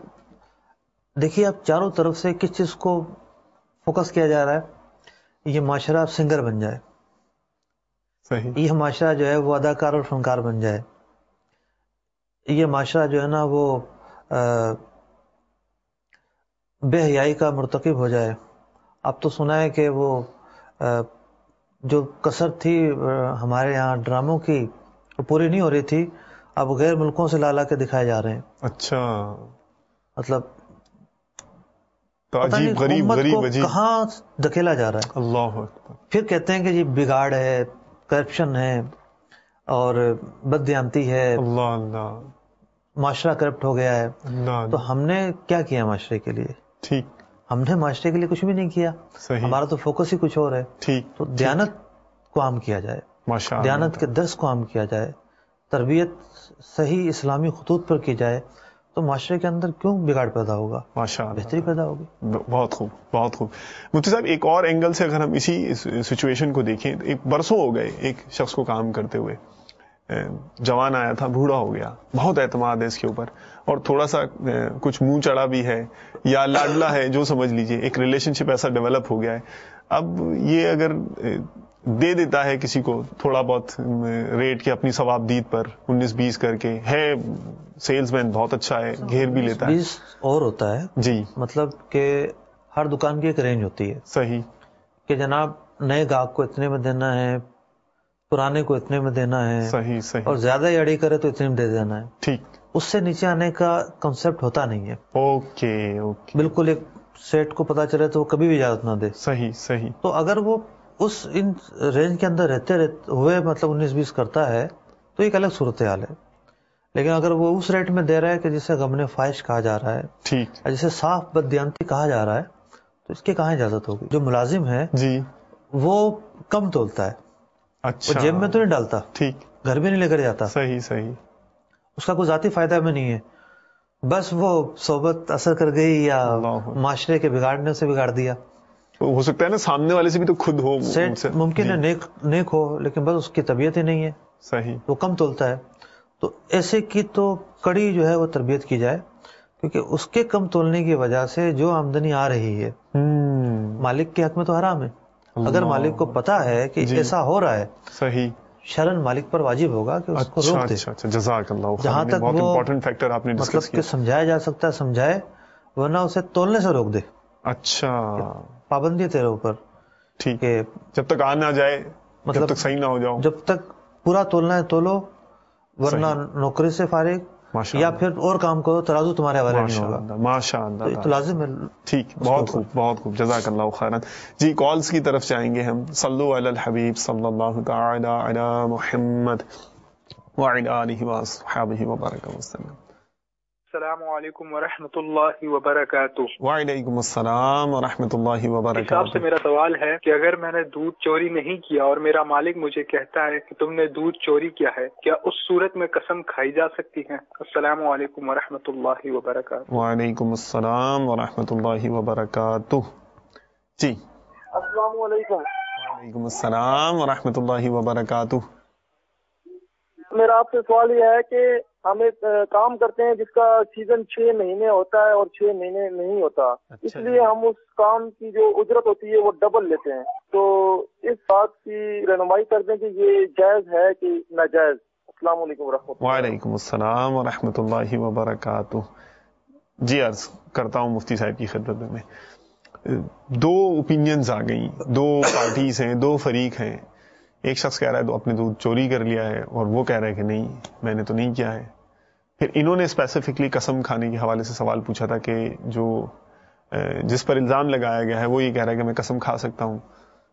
دیکھیے آپ چاروں طرف سے کس چیز کو فوکس کیا جا رہا ہے، یہ معاشرہ سنگر بن جائے. صحیح. یہ معاشرہ جو ہے وہ اداکار اور فنکار بن جائے. یہ معاشرہ جو ہے نا وہ بے حیائی کا مرتکب ہو جائے اب تو سنا ہے کہ وہ جو کثرت تھی ہمارے یہاں ڈراموں کی وہ پوری نہیں ہو رہی تھی، اب غیر ملکوں سے لا لا کے دکھائے جا رہے ہیں. اچھا، مطلب عجیب غریب غریب عجیب کہاں دھکیلا جا رہا ہے. اللہ اکبر. پھر کہتے ہیں کہ جی بگاڑ ہے، کرپشن ہے اور بددیانتی ہے، اللہ اللہ معاشرہ کرپٹ ہو گیا ہے. اللہ تو ہم نے کیا کیا معاشرے کے لیے؟ ٹھیک، ہم نے معاشرے کے لیے کچھ بھی نہیں کیا. صحیح. ہمارا تو فوکس ہی کچھ اور ہے. ٹھیک. تو دیانت کو عام کیا جائے، ماشاء دیانت کے درس کو عام کیا جائے، تربیت صحیح اسلامی خطوط پر کی جائے، تو معاشرے کے اندر کیوں بگاڑ پیدا ہوگا؟ ماشاء اللہ بہتری پیدا ہوگی. بہت خوب بہت خوب. مفتی صاحب ایک اور اینگل سے اگر ہم اسی سچویشن کو دیکھیں، ایک برسوں ہو گئے ایک شخص کو کام کرتے ہوئے، جوان آیا تھا، بوڑھا ہو گیا، بہت اعتماد ہے اس کے اوپر اور تھوڑا سا کچھ منہ چڑھا بھی ہے یا لاڈلا ہے، جو سمجھ لیجئے ایک ریلیشن شپ ایسا ڈیولپ ہو گیا ہے. اب یہ اگر دے دیتا ہے کسی کو تھوڑا بہت ریٹ کے اپنی ثوابدید پر انیس بیس کر کے، ہے سیلز مین بہت اچھا ہے، گھیر بھی لیتا ہے. بیس اور ہوتا ہے جی، مطلب کہ ہر دکان کی ایک رینج ہوتی ہے. صحیح. کہ جناب نئے گاہک کو اتنے میں دینا ہے، پرانے کو اتنے میں دینا ہے، صحیح صحیح. اور زیادہ ہی اڑی کرے تو اتنے میں دے دینا ہے. ٹھیک. اس سے نیچے آنے کا کنسپٹ ہوتا نہیں ہے. Okay okay. بالکل ایک سیٹ کو پتا چلے تو وہ کبھی بھی اجازت نہ دے. صحیح صحیح. تو اگر وہ اس ان رینج کے اندر رہتے رہتے ہوئے مطلب انیس بیس کرتا ہے تو ایک الگ صورتحال ہے. لیکن اگر وہ اس ریٹ میں دے رہا ہے کہ جسے غمن فائش کہا جا رہا ہے، ٹھیک، جسے صاف بددیانتی کہا جا رہا ہے، تو اس کی کہاں اجازت ہوگی؟ جو ملازم ہے جی وہ کم تولتا ہے. اچھا، وہ جیب میں تو نہیں ڈالتا، ٹھیک، گھر بھی نہیں لے کر جاتا. صحیح صحیح. اس کا کوئی ذاتی فائدہ میں نہیں ہے، بس وہ صحبت اثر کر گئی یا معاشرے کے بگاڑنے سے بگاڑ دیا. ہو سکتا ہے نا سامنے والے سے بھی تو خود ہو، ممکن ہے نیک نیک ہو لیکن بس اس کی طبیعت ہی نہیں ہے. صحیح. وہ کم تولتا ہے. تو ایسے کی تو کڑی جو ہے وہ تربیت کی جائے، کیونکہ اس کے کم تولنے کی وجہ سے جو آمدنی آ رہی ہے مالک کے حق میں تو حرام ہے. اگر مالک کو پتا ہے کہ ایسا ہو رہا ہے، صحیح، شرن مالک پر واجب ہوگا کہ اس کو روک دے. جزاک اللہ خیر. جہاں تک وہ فیکٹر آپ نے مطلب کہ سمجھایا جا سکتا ہے سمجھائے، ورنہ اسے تولنے سے روک دے. اچھا، پابندی تیرے اوپر. ٹھیک ہے، جب تک آ نہ جائے، مطلب جب تک صحیح نہ ہو جاؤ، جب تک پورا تولنا ہے تولو، ورنہ نوکری سے فارغ یا پھر اور کام کرو، ترازو تمہارے حوالے نہیں ہوگا. ماشاء اللہ، تو لازم ہے. ٹھیک، بہت خوب بہت خوب، جزاک اللہ خیرا. جی کالز کی طرف جائیں گے ہم. صلو علی الحبیب صلی اللہ تعالی علی محمد وعلی آلہ وصحبہ وبارک وسلم. السلام علیکم ورحمۃ اللہ وبرکاتہ. وعلیکم السلام ورحمۃ اللہ وبرکاتہ. آپ سے میرا سوال ہے کہ اگر میں نے دودھ چوری نہیں کیا اور میرا مالک مجھے کہتا ہے کہ تم نے دودھ چوری کیا ہے، کیا اس صورت میں قسم کھائی جا سکتی ہے؟ السلام علیکم ورحمۃ اللہ وبرکاتہ. وعلیکم السلام ورحمۃ اللہ وبرکاتہ. جی السلام علیکم. وعلیکم السلام ورحمۃ اللہ وبرکاتہ. میرا آپ سے سوال یہ ہے کہ ہم ایک کام کرتے ہیں جس کا سیزن چھ مہینے ہوتا ہے اور چھ مہینے نہیں ہوتا، اس لیے ہم اس کام کی جو اجرت ہوتی ہے وہ ڈبل لیتے ہیں. تو اس بات کی رہنمائی کر دیں کہ یہ جائز ہے کہ ناجائز. السلام علیکم ورحمۃ اللہ. وعلیکم السلام ورحمۃ اللہ وبرکاتہ. جی عرض کرتا ہوں مفتی صاحب کی خدمت میں. دو اوپینینز آ گئی، دو پارٹیز ہیں، دو فریق ہیں. ایک شخص کہہ رہا ہے تو اپنے دودھ چوری کر لیا ہے، اور وہ کہہ رہا ہے کہ نہیں میں نے تو نہیں کیا ہے. پھر انہوں نے اسپیسیفکلی قسم کھانے کے حوالے سے سوال پوچھا تھا کہ جو جس پر الزام لگایا گیا ہے وہ یہ کہہ رہا ہے کہ میں قسم کھا سکتا ہوں.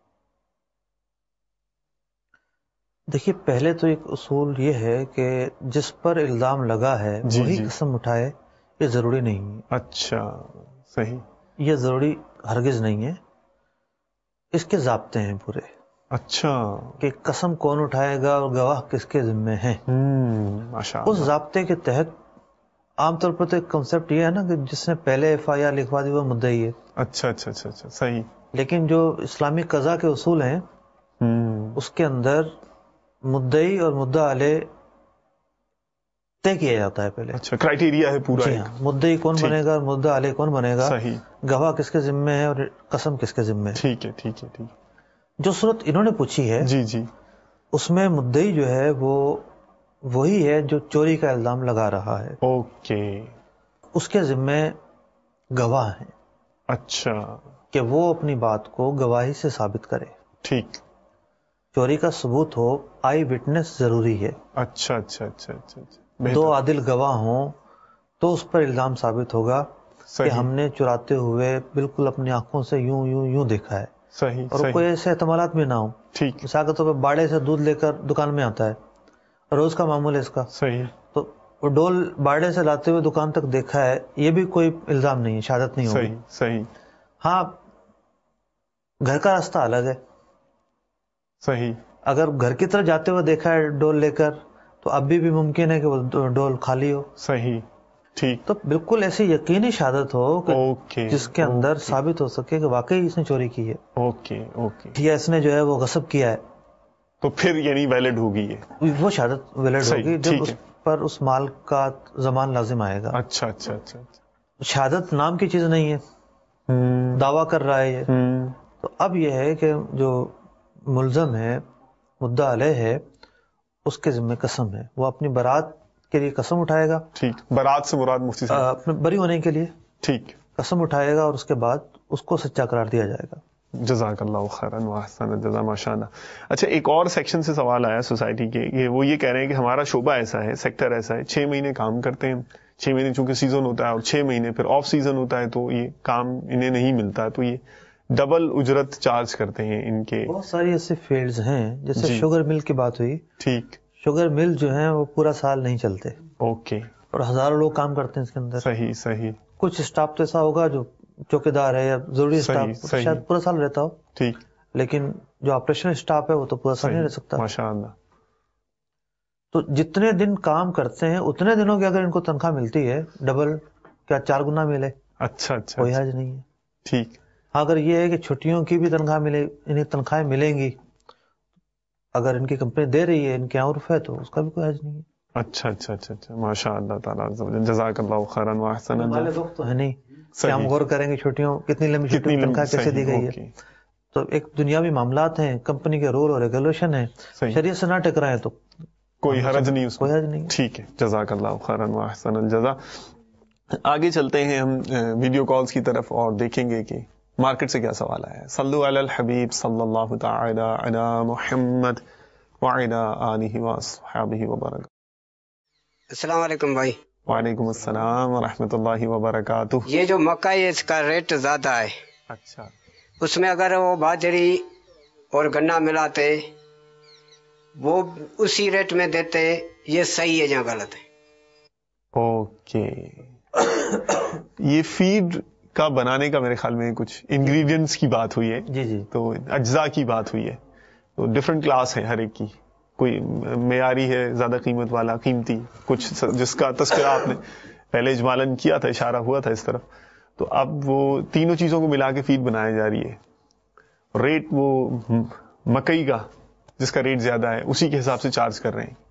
دیکھیے پہلے تو ایک اصول یہ ہے کہ جس پر الزام لگا ہے جی وہی جی. قسم اٹھائے، یہ ضروری نہیں ہے. اچھا صحیح. یہ ضروری ہرگز نہیں ہے. اس کے ضابطے ہیں پورے. اچھا، کہ قسم کون اٹھائے گا اور گواہ کس کے ذمے ہیں. اس ضابطے کے تحت عام طور پر تو ایک کنسپٹ یہ ہے نا کہ جس نے پہلے ایف آئی آر لکھوا دی وہ مدعی ہے. اچھا اچھا اچھا اچھا صحیح. لیکن جو اسلامی قضاء کے اصول ہیں اس کے اندر مدعی اور مدعا علیہ طے کیا جاتا ہے پہلے. اچھا، کرائیٹیریا ہے پورا. جی ہاں، مدعی کون بنے گا اور مدعا علیہ کون بنے گا، صحیح. گواہ کس کے ذمے ہے اور قسم کس کے ذمے ہے. ٹھیک ہے ٹھیک ہے ٹھیک. جو صورت انہوں نے پوچھی ہے جی جی اس میں مدعی جو ہے وہ وہی ہے جو چوری کا الزام لگا رہا ہے. اوکے. اس کے ذمے گواہ ہیں. اچھا. کہ وہ اپنی بات کو گواہی سے ثابت کرے. ٹھیک. چوری کا ثبوت ہو، آئی وٹنس ضروری ہے. اچھا اچھا اچھا اچھا دو عادل گواہ ہوں تو اس پر الزام ثابت ہوگا کہ ہم نے چراتے ہوئے بالکل اپنی آنکھوں سے یوں یوں یوں دیکھا ہے. صحیح. اور کوئی ایسے احتمالات بھی نہ ہوں. ٹھیک. مثال کے طور پہ باڑے سے دودھ لے کر دکان میں آتا ہے، روز کا معمول ہے اس کا. صحیح. تو وہ ڈول باڑے سے لاتے ہوئے دکان تک دیکھا ہے، یہ بھی کوئی الزام نہیں ہے، شہادت نہیں ہوگی. صحیح صحیح. ہاں گھر کا راستہ الگ ہے. صحیح. اگر گھر کی طرف جاتے ہوئے دیکھا ہے ڈول لے کر تو اب بھی بھی ممکن ہے کہ وہ ڈول خالی ہو. صحیح. ٹھیک. تو بالکل ایسی یقینی شہادت ہو کہ جس کے اندر ثابت ہو سکے کہ واقعی اس نے چوری کی ہے. Okay okay. یا اس نے جو ہے وہ غصب کیا ہے، تو پھر یعنی ویلڈ ہوگی یہ، وہ شہادت ویلڈ ہوگی جب اس پر اس مال کا ضمان لازم آئے گا. اچھا اچھا اچھا. شہادت نام کی چیز نہیں ہے، دعویٰ کر رہا ہے یہ. تو اب یہ ہے کہ جو ملزم ہے، مدعا علیہ ہے، اس کے ذمہ قسم ہے، وہ اپنی برات کے لیے قسم اٹھائے گا. ٹھیک. برات سے مراد مفتی صاحب اپنے بری ہونے کے لیے ٹھیک قسم اٹھائے گا، اور اس کے بعد اس کو سچا قرار دیا جائے گا. جزاک اللہ خیرا واحسن الجزا. ماشاء اللہ. اچھا ایک اور سیکشن سے سوال آیا سوسائٹی کے، یہ وہ یہ کہہ رہے ہیں کہ ہمارا شعبہ ایسا ہے، سیکٹر ایسا ہے، چھ مہینے کام کرتے ہیں، چھ مہینے چونکہ سیزن ہوتا ہے اور چھ مہینے پھر آف سیزن ہوتا ہے، تو یہ کام انہیں نہیں ملتا ہے، تو یہ ڈبل اجرت چارج کرتے ہیں ان کے. بہت ساری ایسے فیلڈز ہیں، جیسے شوگر مل کی بات ہوئی. ٹھیک. شوگر مل جو ہیں وہ پورا سال نہیں چلتے. اوکے. اور ہزاروں لوگ کام کرتے ہیں اس کے اندر. صحیح صحیح. کچھ اسٹاف تو ایسا ہوگا جو چوکیدار ہے یا ضروری اسٹاف شاید پورا سال رہتا ہو. ٹھیک. لیکن جو آپریشنل اسٹاف ہے وہ تو پورا سال نہیں رہ سکتا. ماشاء اللہ. تو جتنے دن کام کرتے ہیں اتنے دنوں کی اگر ان کو تنخواہ ملتی ہے ڈبل، کیا چار گنا ملے، اچھا اچھا کوئی حرج نہیں ہے. ٹھیک. اگر یہ ہے کہ چھٹیوں کی بھی تنخواہ ملے، انہیں تنخواہیں ملیں گی، اگر ان کی کمپنی دے رہی ہے، ان کے یہاں عرف ہے، تو اس کا بھی کوئی حرج نہیں ہے. اچھا اچھا اچھا اچھا. ماشاء اللہ تعالیٰ. جزاک اللہ خیرا واحسن. ہمارے وقت تو ہے نہیں کہ ہم غور کریں گے چھٹیوں کتنی لمبی چھٹیوں تنخواہ کیسے دی گئی ہے. تو ایک دنیاوی معاملات ہیں، کمپنی کے رول اور ریگولیشن ہیں، شریعت سے نہ ٹکرائیں تو کوئی حرج نہیں، کوئی حرج نہیں. ٹھیک ہے. جزاک اللہ خیرا واحسن الجزا. آگے چلتے ہیں ہم ویڈیو کالز کی طرف اور دیکھیں گے کہ مارکیٹ سے کیا سوال آیا ہے. صلو علی الحبیب صلی اللہ تعالی علی محمد وعلی آلہ وصحبہ وبرکاتہ. السلام علیکم بھائی. وعلیکم السلام ورحمۃ اللہ وبرکاتہ. یہ جو مکہ ہے اس کا ریٹ زیادہ ہے. اچھا. اس میں اگر وہ باجری اور گنا ملاتے وہ اسی ریٹ میں دیتے، یہ صحیح ہے یا غلط ہے؟ اوکے. یہ فیڈ کا بنانے کا میرے خیال میں کچھ انگریڈینٹس کی بات ہوئی ہے. جی جی. تو اجزاء کی بات ہوئی ہے. تو ڈفرنٹ کلاس ہے ہر ایک کی، کوئی معیاری ہے، زیادہ قیمت والا، قیمتی، کچھ جس کا تذکرہ آپ نے پہلے اجمالاً کیا تھا، اشارہ ہوا تھا اس طرف. تو اب وہ تینوں چیزوں کو ملا کے فیڈ بنائی جا رہی ہے. ریٹ وہ مکئی کا جس کا ریٹ زیادہ ہے اسی کے حساب سے چارج کر رہے ہیں.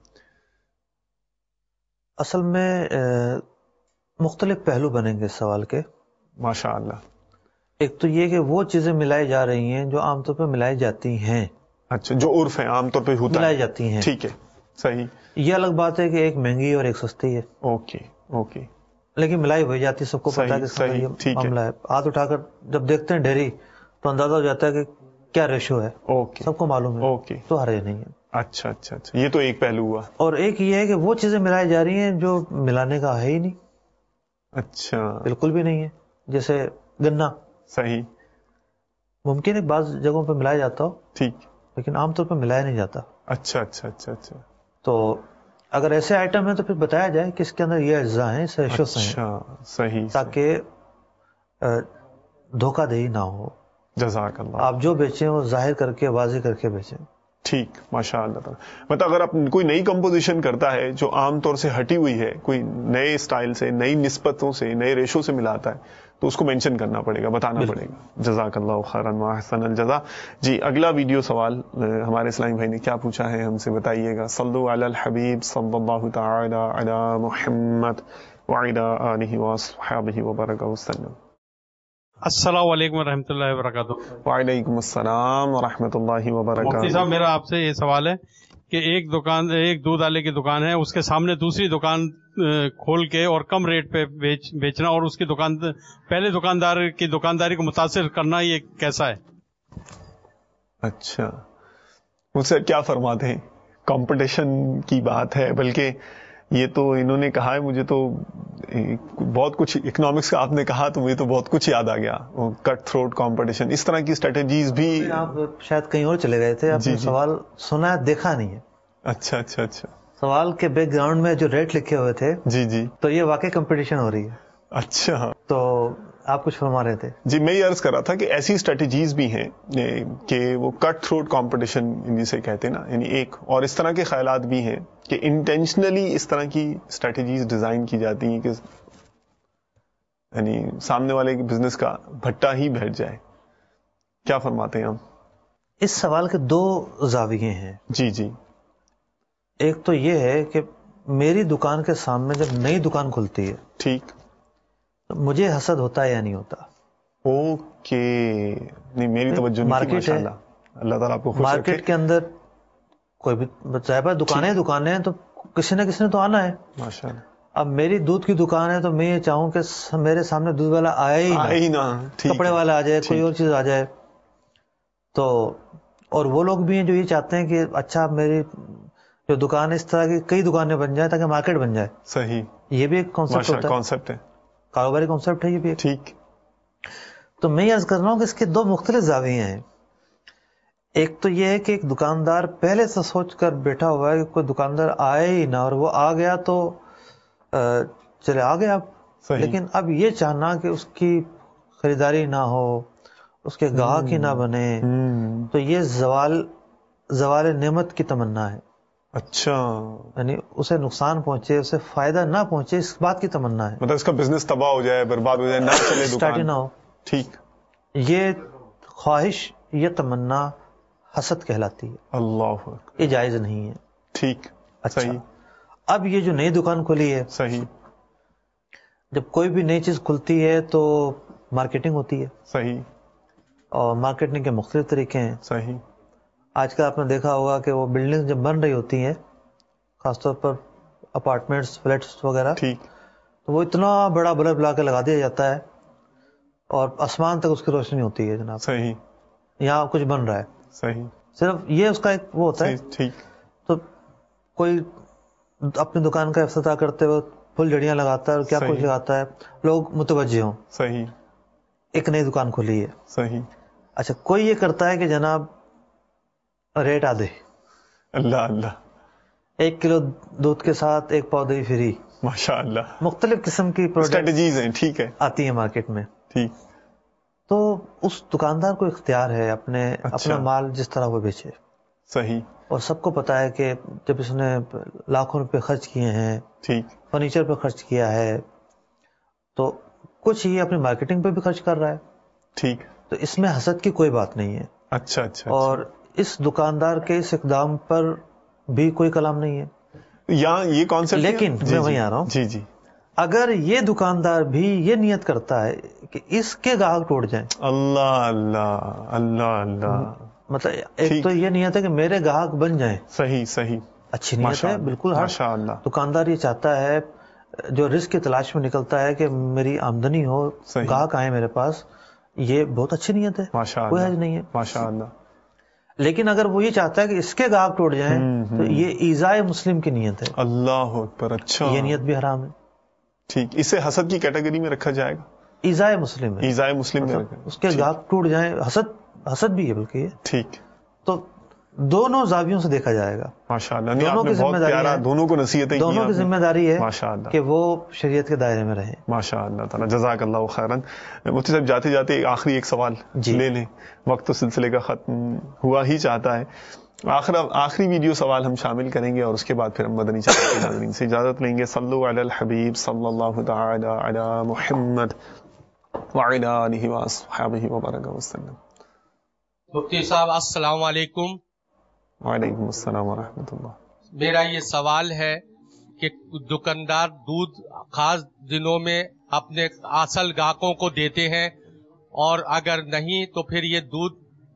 اصل میں مختلف پہلو بنیں گے اس سوال کے. ماشاء اللہ. ایک تو یہ کہ وہ چیزیں ملائی جا رہی ہیں جو عام طور پہ ملائی جاتی ہیں. اچھا. جو عرف ہے عام طور پہ ہوتا ملائی جاتی ہیں. ٹھیک ہے. صحیح. یہ الگ بات ہے کہ ایک مہنگی اور ایک سستی ہے. Okay okay. لیکن ملائی ہو جاتی ہے، سب کو پتا ہے کہ یہ معاملہ ہے. ہاتھ اٹھا کر جب دیکھتے ہیں ڈیری تو اندازہ ہو جاتا ہے کہ کیا ریشو ہے. اوکے. سب کو معلوم ہے. اوکے. تو حرج نہیں ہے. اچھا اچھا اچھا. یہ تو ایک پہلو ہوا. اور ایک یہ ہے کہ وہ چیزیں ملائی جا رہی ہیں جو ملانے کا ہے ہی نہیں. اچھا. بالکل بھی نہیں ہے. جیسے گنا. صحیح. ممکن ہے بعض جگہوں پہ ملایا جاتا ہو، ٹھیک، لیکن عام طور پہ ملایا نہیں جاتا. اچھا اچھا اچھا اچھا. تو اگر ایسے آئٹم ہیں تو پھر بتایا جائے کہ اس کے اندر یہ اجزاء ہیں، اس ریشو سے ہیں. اچھا صحیح. تاکہ دھوکہ دہی نہ ہو. جزاک اللہ. آپ جو بیچیں وہ ظاہر کر کے واضح کر کے بیچیں. ٹھیک. ماشاء اللہ تعالیٰ. مطلب اگر آپ کوئی نئی کمپوزیشن کرتا ہے جو عام طور سے ہٹی ہوئی ہے، کوئی نئے اسٹائل سے، نئی نسبتوں سے، نئے ریشو سے ملاتا ہے، تو اس کو مینشن کرنا پڑے گا، بتانا پڑے گا. جزاک اللہ خیرا واحسن الجزا. جی اگلا ویڈیو سوال ہمارے اسلامی بھائی نے کیا پوچھا ہے ہم سے بتائیے گا. صلو علی الحبیب صلی اللہ تعالی علی محمد وعلی آلہ وصحبہ وبارک وسلم. السلام علیکم ورحمۃ اللہ وبرکاتہ. وعلیکم السلام ورحمۃ اللہ وبرکاتہ. مفتی صاحب میرا آپ سے یہ سوال ہے کہ ایک دکان ایک دودھ والے کی دکان ہے، اس کے سامنے دوسری دکان کھول کے اور کم ریٹ پہ بیچ بیچنا اور اس کی دکان پہلے دکاندار کی دکانداری کو متاثر کرنا، یہ کیسا ہے؟ اچھا، مجھ سے کیا فرماتے ہیں؟ کمپٹیشن کی بات ہے، بلکہ یہ تو انہوں نے کہا ہے، مجھے تو بہت کچھ اکنامکس کا آپ نے کہا تو مجھے تو بہت کچھ یاد آ گیا، کٹ تھروٹ کمپٹیشن، اس طرح کی اسٹریٹجیز بھی. آپ شاید کہیں اور چلے گئے تھے، آپ نے سوال سنا ہے دیکھا نہیں ہے. اچھا اچھا اچھا. سوال کے بیک گراؤنڈ میں جو ریٹ لکھے ہوئے تھے جی جی، تو یہ واقعی کمپٹیشن ہو رہی ہے. اچھا، تو آپ کچھ فرما رہے تھے. جی میں یہ عرض کر رہا تھا کہ ایسی اسٹریٹجیز بھی ہیں کہ وہ کٹ تھروٹ کمپٹیشن جسے کہتے ہیں نا، یعنی ایک اور اس طرح کے خیالات بھی ہیں کہ انٹینشنلی اس طرح کی اسٹریٹجیز ڈیزائن کی جاتی ہیں کہ یعنی سامنے والے کے بزنس کا بھٹا ہی بیٹھ جائے. کیا فرماتے ہیں ہم؟ اس سوال کے دو زاویے ہیں. جی جی. ایک تو یہ ہے کہ میری دکان کے سامنے جب نئی دکان کھلتی ہے، ٹھیک، مجھے حسد ہوتا ہے یا نہیں ہوتا؟ اوکے، نہیں میری توجہ نہیں. مارکیٹ ہے، اللہ تعالیٰ آپ کو خوش رکھے. مارکیٹ کے اندر کوئی بھی صاحب دکانیں دکانیں ہیں تو کسی نہ کسی نے تو آنا ہے. ماشاء اللہ. اب میری دودھ کی دکان ہے تو میں یہ چاہوں کہ میرے سامنے دودھ والا آئے ہی نہ، کپڑے والا آ جائے، کوئی اور چیز آ جائے. تو اور وہ لوگ بھی ہیں جو یہ چاہتے ہیں کہ اچھا میری جو دکان اس طرح کی کئی دکانیں بن جائیں تاکہ مارکیٹ بن جائے. صحیح. یہ بھی ایک کانسیپٹ ہے، کاروباری کانسیپٹ ہے یہ بھی. ٹھیک. تو میں یہ عرض کر رہا ہوں کہ اس کے دو مختلف زاویے ہیں. ایک تو یہ ہے کہ ایک دکاندار پہلے سے سوچ کر بیٹھا ہوا ہے کہ کوئی دکاندار آئے ہی نہ، اور وہ آ گیا تو چلے آ گیا. لیکن اب یہ چاہنا کہ اس کی خریداری نہ ہو، اس کے گاہک ہی نہ بنے، تو یہ زوال زوال نعمت کی تمنا ہے. اچھا، یعنی اسے نقصان پہنچے، اسے فائدہ نہ پہنچے، اس بات کی تمنا ہے. مطلب اس کا بزنس تباہ ہو جائے، برباد ہو جائے، نہ چلے دکان نہ ہو. ٹھیک. یہ خواہش، یہ تمنا حسد کہلاتی ہے. اللہ، یہ جائز نہیں ہے. ٹھیک. اچھا، اب یہ جو نئی دکان کھلی ہے، صحیح، جب کوئی بھی نئی چیز کھلتی ہے تو مارکیٹنگ ہوتی ہے. صحیح. اور مارکیٹنگ کے مختلف طریقے ہیں. صحیح. آج کل آپ نے دیکھا ہوگا کہ وہ بلڈنگ جب بن رہی ہوتی ہیں، خاص طور پر اپارٹمنٹس، فلیٹس وغیرہ، ٹھیک، تو وہ اتنا بڑا بلب لا کے لگا دیا جاتا ہے اور آسمان تک اس کی روشنی ہوتی ہے. جناب صحیح، یہاں کچھ بن رہا ہے. صحیح. صرف یہ اس کا ایک وہ ہوتا ہے. ٹھیک. تو کوئی اپنی دکان کا افتتاح کرتے ہوئے پھول جڑیاں لگاتا ہے اور کیا کچھ لگاتا ہے، لوگ متوجہ ہوں. صحیح. ایک نئی دکان کھلی ہے. صحیح. اچھا، کوئی یہ کرتا ہے کہ جناب ریٹ آدھے، اللہ اللہ، ایک کلو دودھ کے ساتھ ایک پاؤ دہی فری. ماشاء اللہ. مختلف قسم کی اسٹریٹجیز ہیں. ٹھیک ہے، آتی ہیں مارکیٹ میں. ٹھیک. تو اس دکاندار کو اختیار ہے اپنے اپنا مال جس طرح وہ بیچے. صحیح. اور سب کو پتا ہے کہ جب اس نے لاکھوں روپے خرچ کیے ہیں، ٹھیک، فرنیچر پہ خرچ کیا ہے، تو کچھ یہ اپنی مارکیٹنگ پہ بھی خرچ کر رہا ہے. ٹھیک. تو اس میں حسد کی کوئی بات نہیں ہے. اچھا اچھا. اور اس دکاندار کے اس اقدام پر بھی کوئی کلام نہیں ہے. یا یہ کانسیپٹ، لیکن میں وہیں آ رہا ہوں. جی جی. اگر یہ دکاندار بھی یہ نیت کرتا ہے کہ اس کے گاہک ٹوٹ جائیں، اللہ اللہ اللہ اللہ، مطلب ایک تو یہ نیت ہے کہ میرے گاہک بن جائیں. صحیح صحیح، اچھی نیت ہے بالکل. ماشاء اللہ. دکاندار یہ چاہتا ہے، جو رزق کی تلاش میں نکلتا ہے کہ میری آمدنی ہو، گاہک آئے میرے پاس، یہ بہت اچھی نیت ہے، کوئی حرج نہیں ہے. ماشاء اللہ. لیکن اگر وہ یہ چاہتا ہے کہ اس کے گاہک ٹوٹ جائیں تو یہ ایذائے مسلم کی نیت ہے. اللہ اکبر. اچھا، یہ نیت بھی حرام ہے. ٹھیک. اسے حسد کی کیٹیگری میں رکھا جائے گا. ایذائے مسلم ہے. ایذائے مسلم میں رکھا. اس کے گاہک ٹوٹ جائیں، حسد حسد بھی ہے بلکہ. ٹھیک. تو دونوں زاویوں سے دیکھا جائے گا. ماشاء اللہ. دونوں کی ذمہ داری، دونوں کو نصیحتیں، دونوں کی ذمہ داری ہے ماشاء اللہ کہ وہ شریعت کے دائرے میں رہیں. ماشاء اللہ تعالیٰ. جزاک اللہ خیرن. مفتی صاحب جاتے جاتے آخری ایک سوال لے لیں، وقت تو سلسلے کا ختم ہوا ہی چاہتا ہے. آخر آخری ویڈیو سوال ہم شامل کریں گے اور اس کے بعد پھر ہم مدنی چینل کے ناظرین سے اجازت لیں گے. صلو علی الحبیب صلی اللہ تعالی علی محمد وعلی آلہ واصحابہ وبارک وسلم. مفتی صاحب السلام علیکم. وعلیکم السلام ورحمۃ اللہ. میرا یہ سوال ہے کہ دکاندار دودھ خاص دنوں میں اپنے اصل گاہکوں کو دیتے ہیں، اور اگر نہیں تو پھر یہ دودھ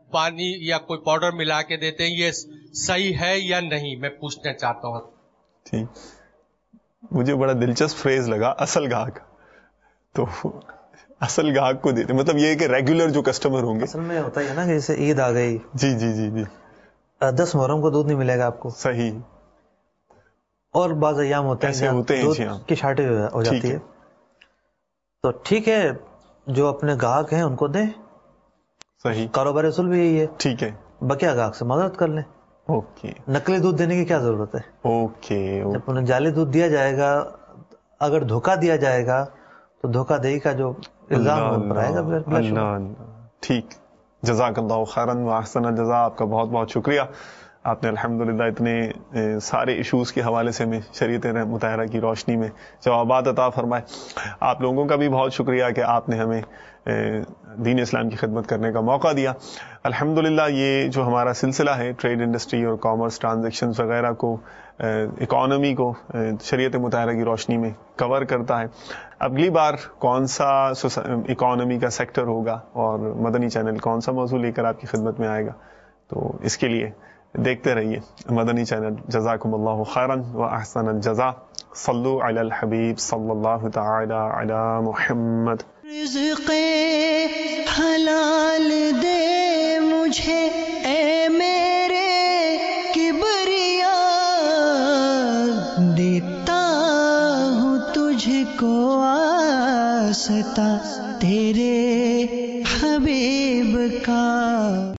पानी या कोई पाउडर मिला के देते हैं, ये सही है या नहीं, मैं पूछना चाहता हूँ। ठीक, मुझे बड़ा दिलचस्प फ्रेज लगा, असल गाहक। तो असल गाहक को देते, मतलब ये कि रेगुलर जो कस्टमर होंगे। असल में होता है ना कि जैसे ईद आ गई, जी जी जी जी, दस मुहर्रम को दूध नहीं मिलेगा आपको, सही, और बाज़ अय्याम होते हैं होते हैं दूध की शार्टेज हो जाती है, तो ठीक है जो अपने ग्राहक हैं उनको दें, सही, कारोबार असूल भी यही है, ठीक है, बकिया ग्राहक से मदद कर लें। ओके, नकली दूध देने की क्या जरूरत है? ओके, जब उन्हें जाली दूध दिया जाएगा, अगर धोखा दिया जाएगा तो धोखाधड़ी का जो इल्जाम उन पर आएगा। अल्लाह, ठीक, जज़ाकल्लाहु खैरन व अहसन जज़ा, आपका बहुत बहुत शुक्रिया। आपने अल्हम्दुलिल्लाह इतने ए, सारे इश्यूज़ के हवाले से हमें शरीयत मुतहरा की रोशनी में जवाबात अता फरमाए। आप लोगों का भी बहुत शुक्रिया कि आपने हमें ए, दीन इस्लाम की खिदमत करने का मौका दिया। अल्हम्दुलिल्लाह ये जो हमारा सिलसिला है ट्रेड इंडस्ट्री और कॉमर्स ट्रांजैक्शंस वगैरह को, इकॉनमी को शरीयत मुतहरा की रोशनी में कवर करता है। अगली बार कौन सा इकॉनमी का सेक्टर होगा और मदनी चैनल कौन सा मौजू लेकर आपकी खिदमत में आएगा, तो इसके लिए देखते रहिए मदनी चैनल। जज़ाकुमुल्लाहु खैरन व अहसन जज़ा। सल्लु अलल हबीब सल्लल्लाहु तआला अला मुहम्मद। रिज़्क़े हलाल दे मुझे ए मेरे किबरिया, देता हूँ तुझको आस्ता तेरे हबीब का।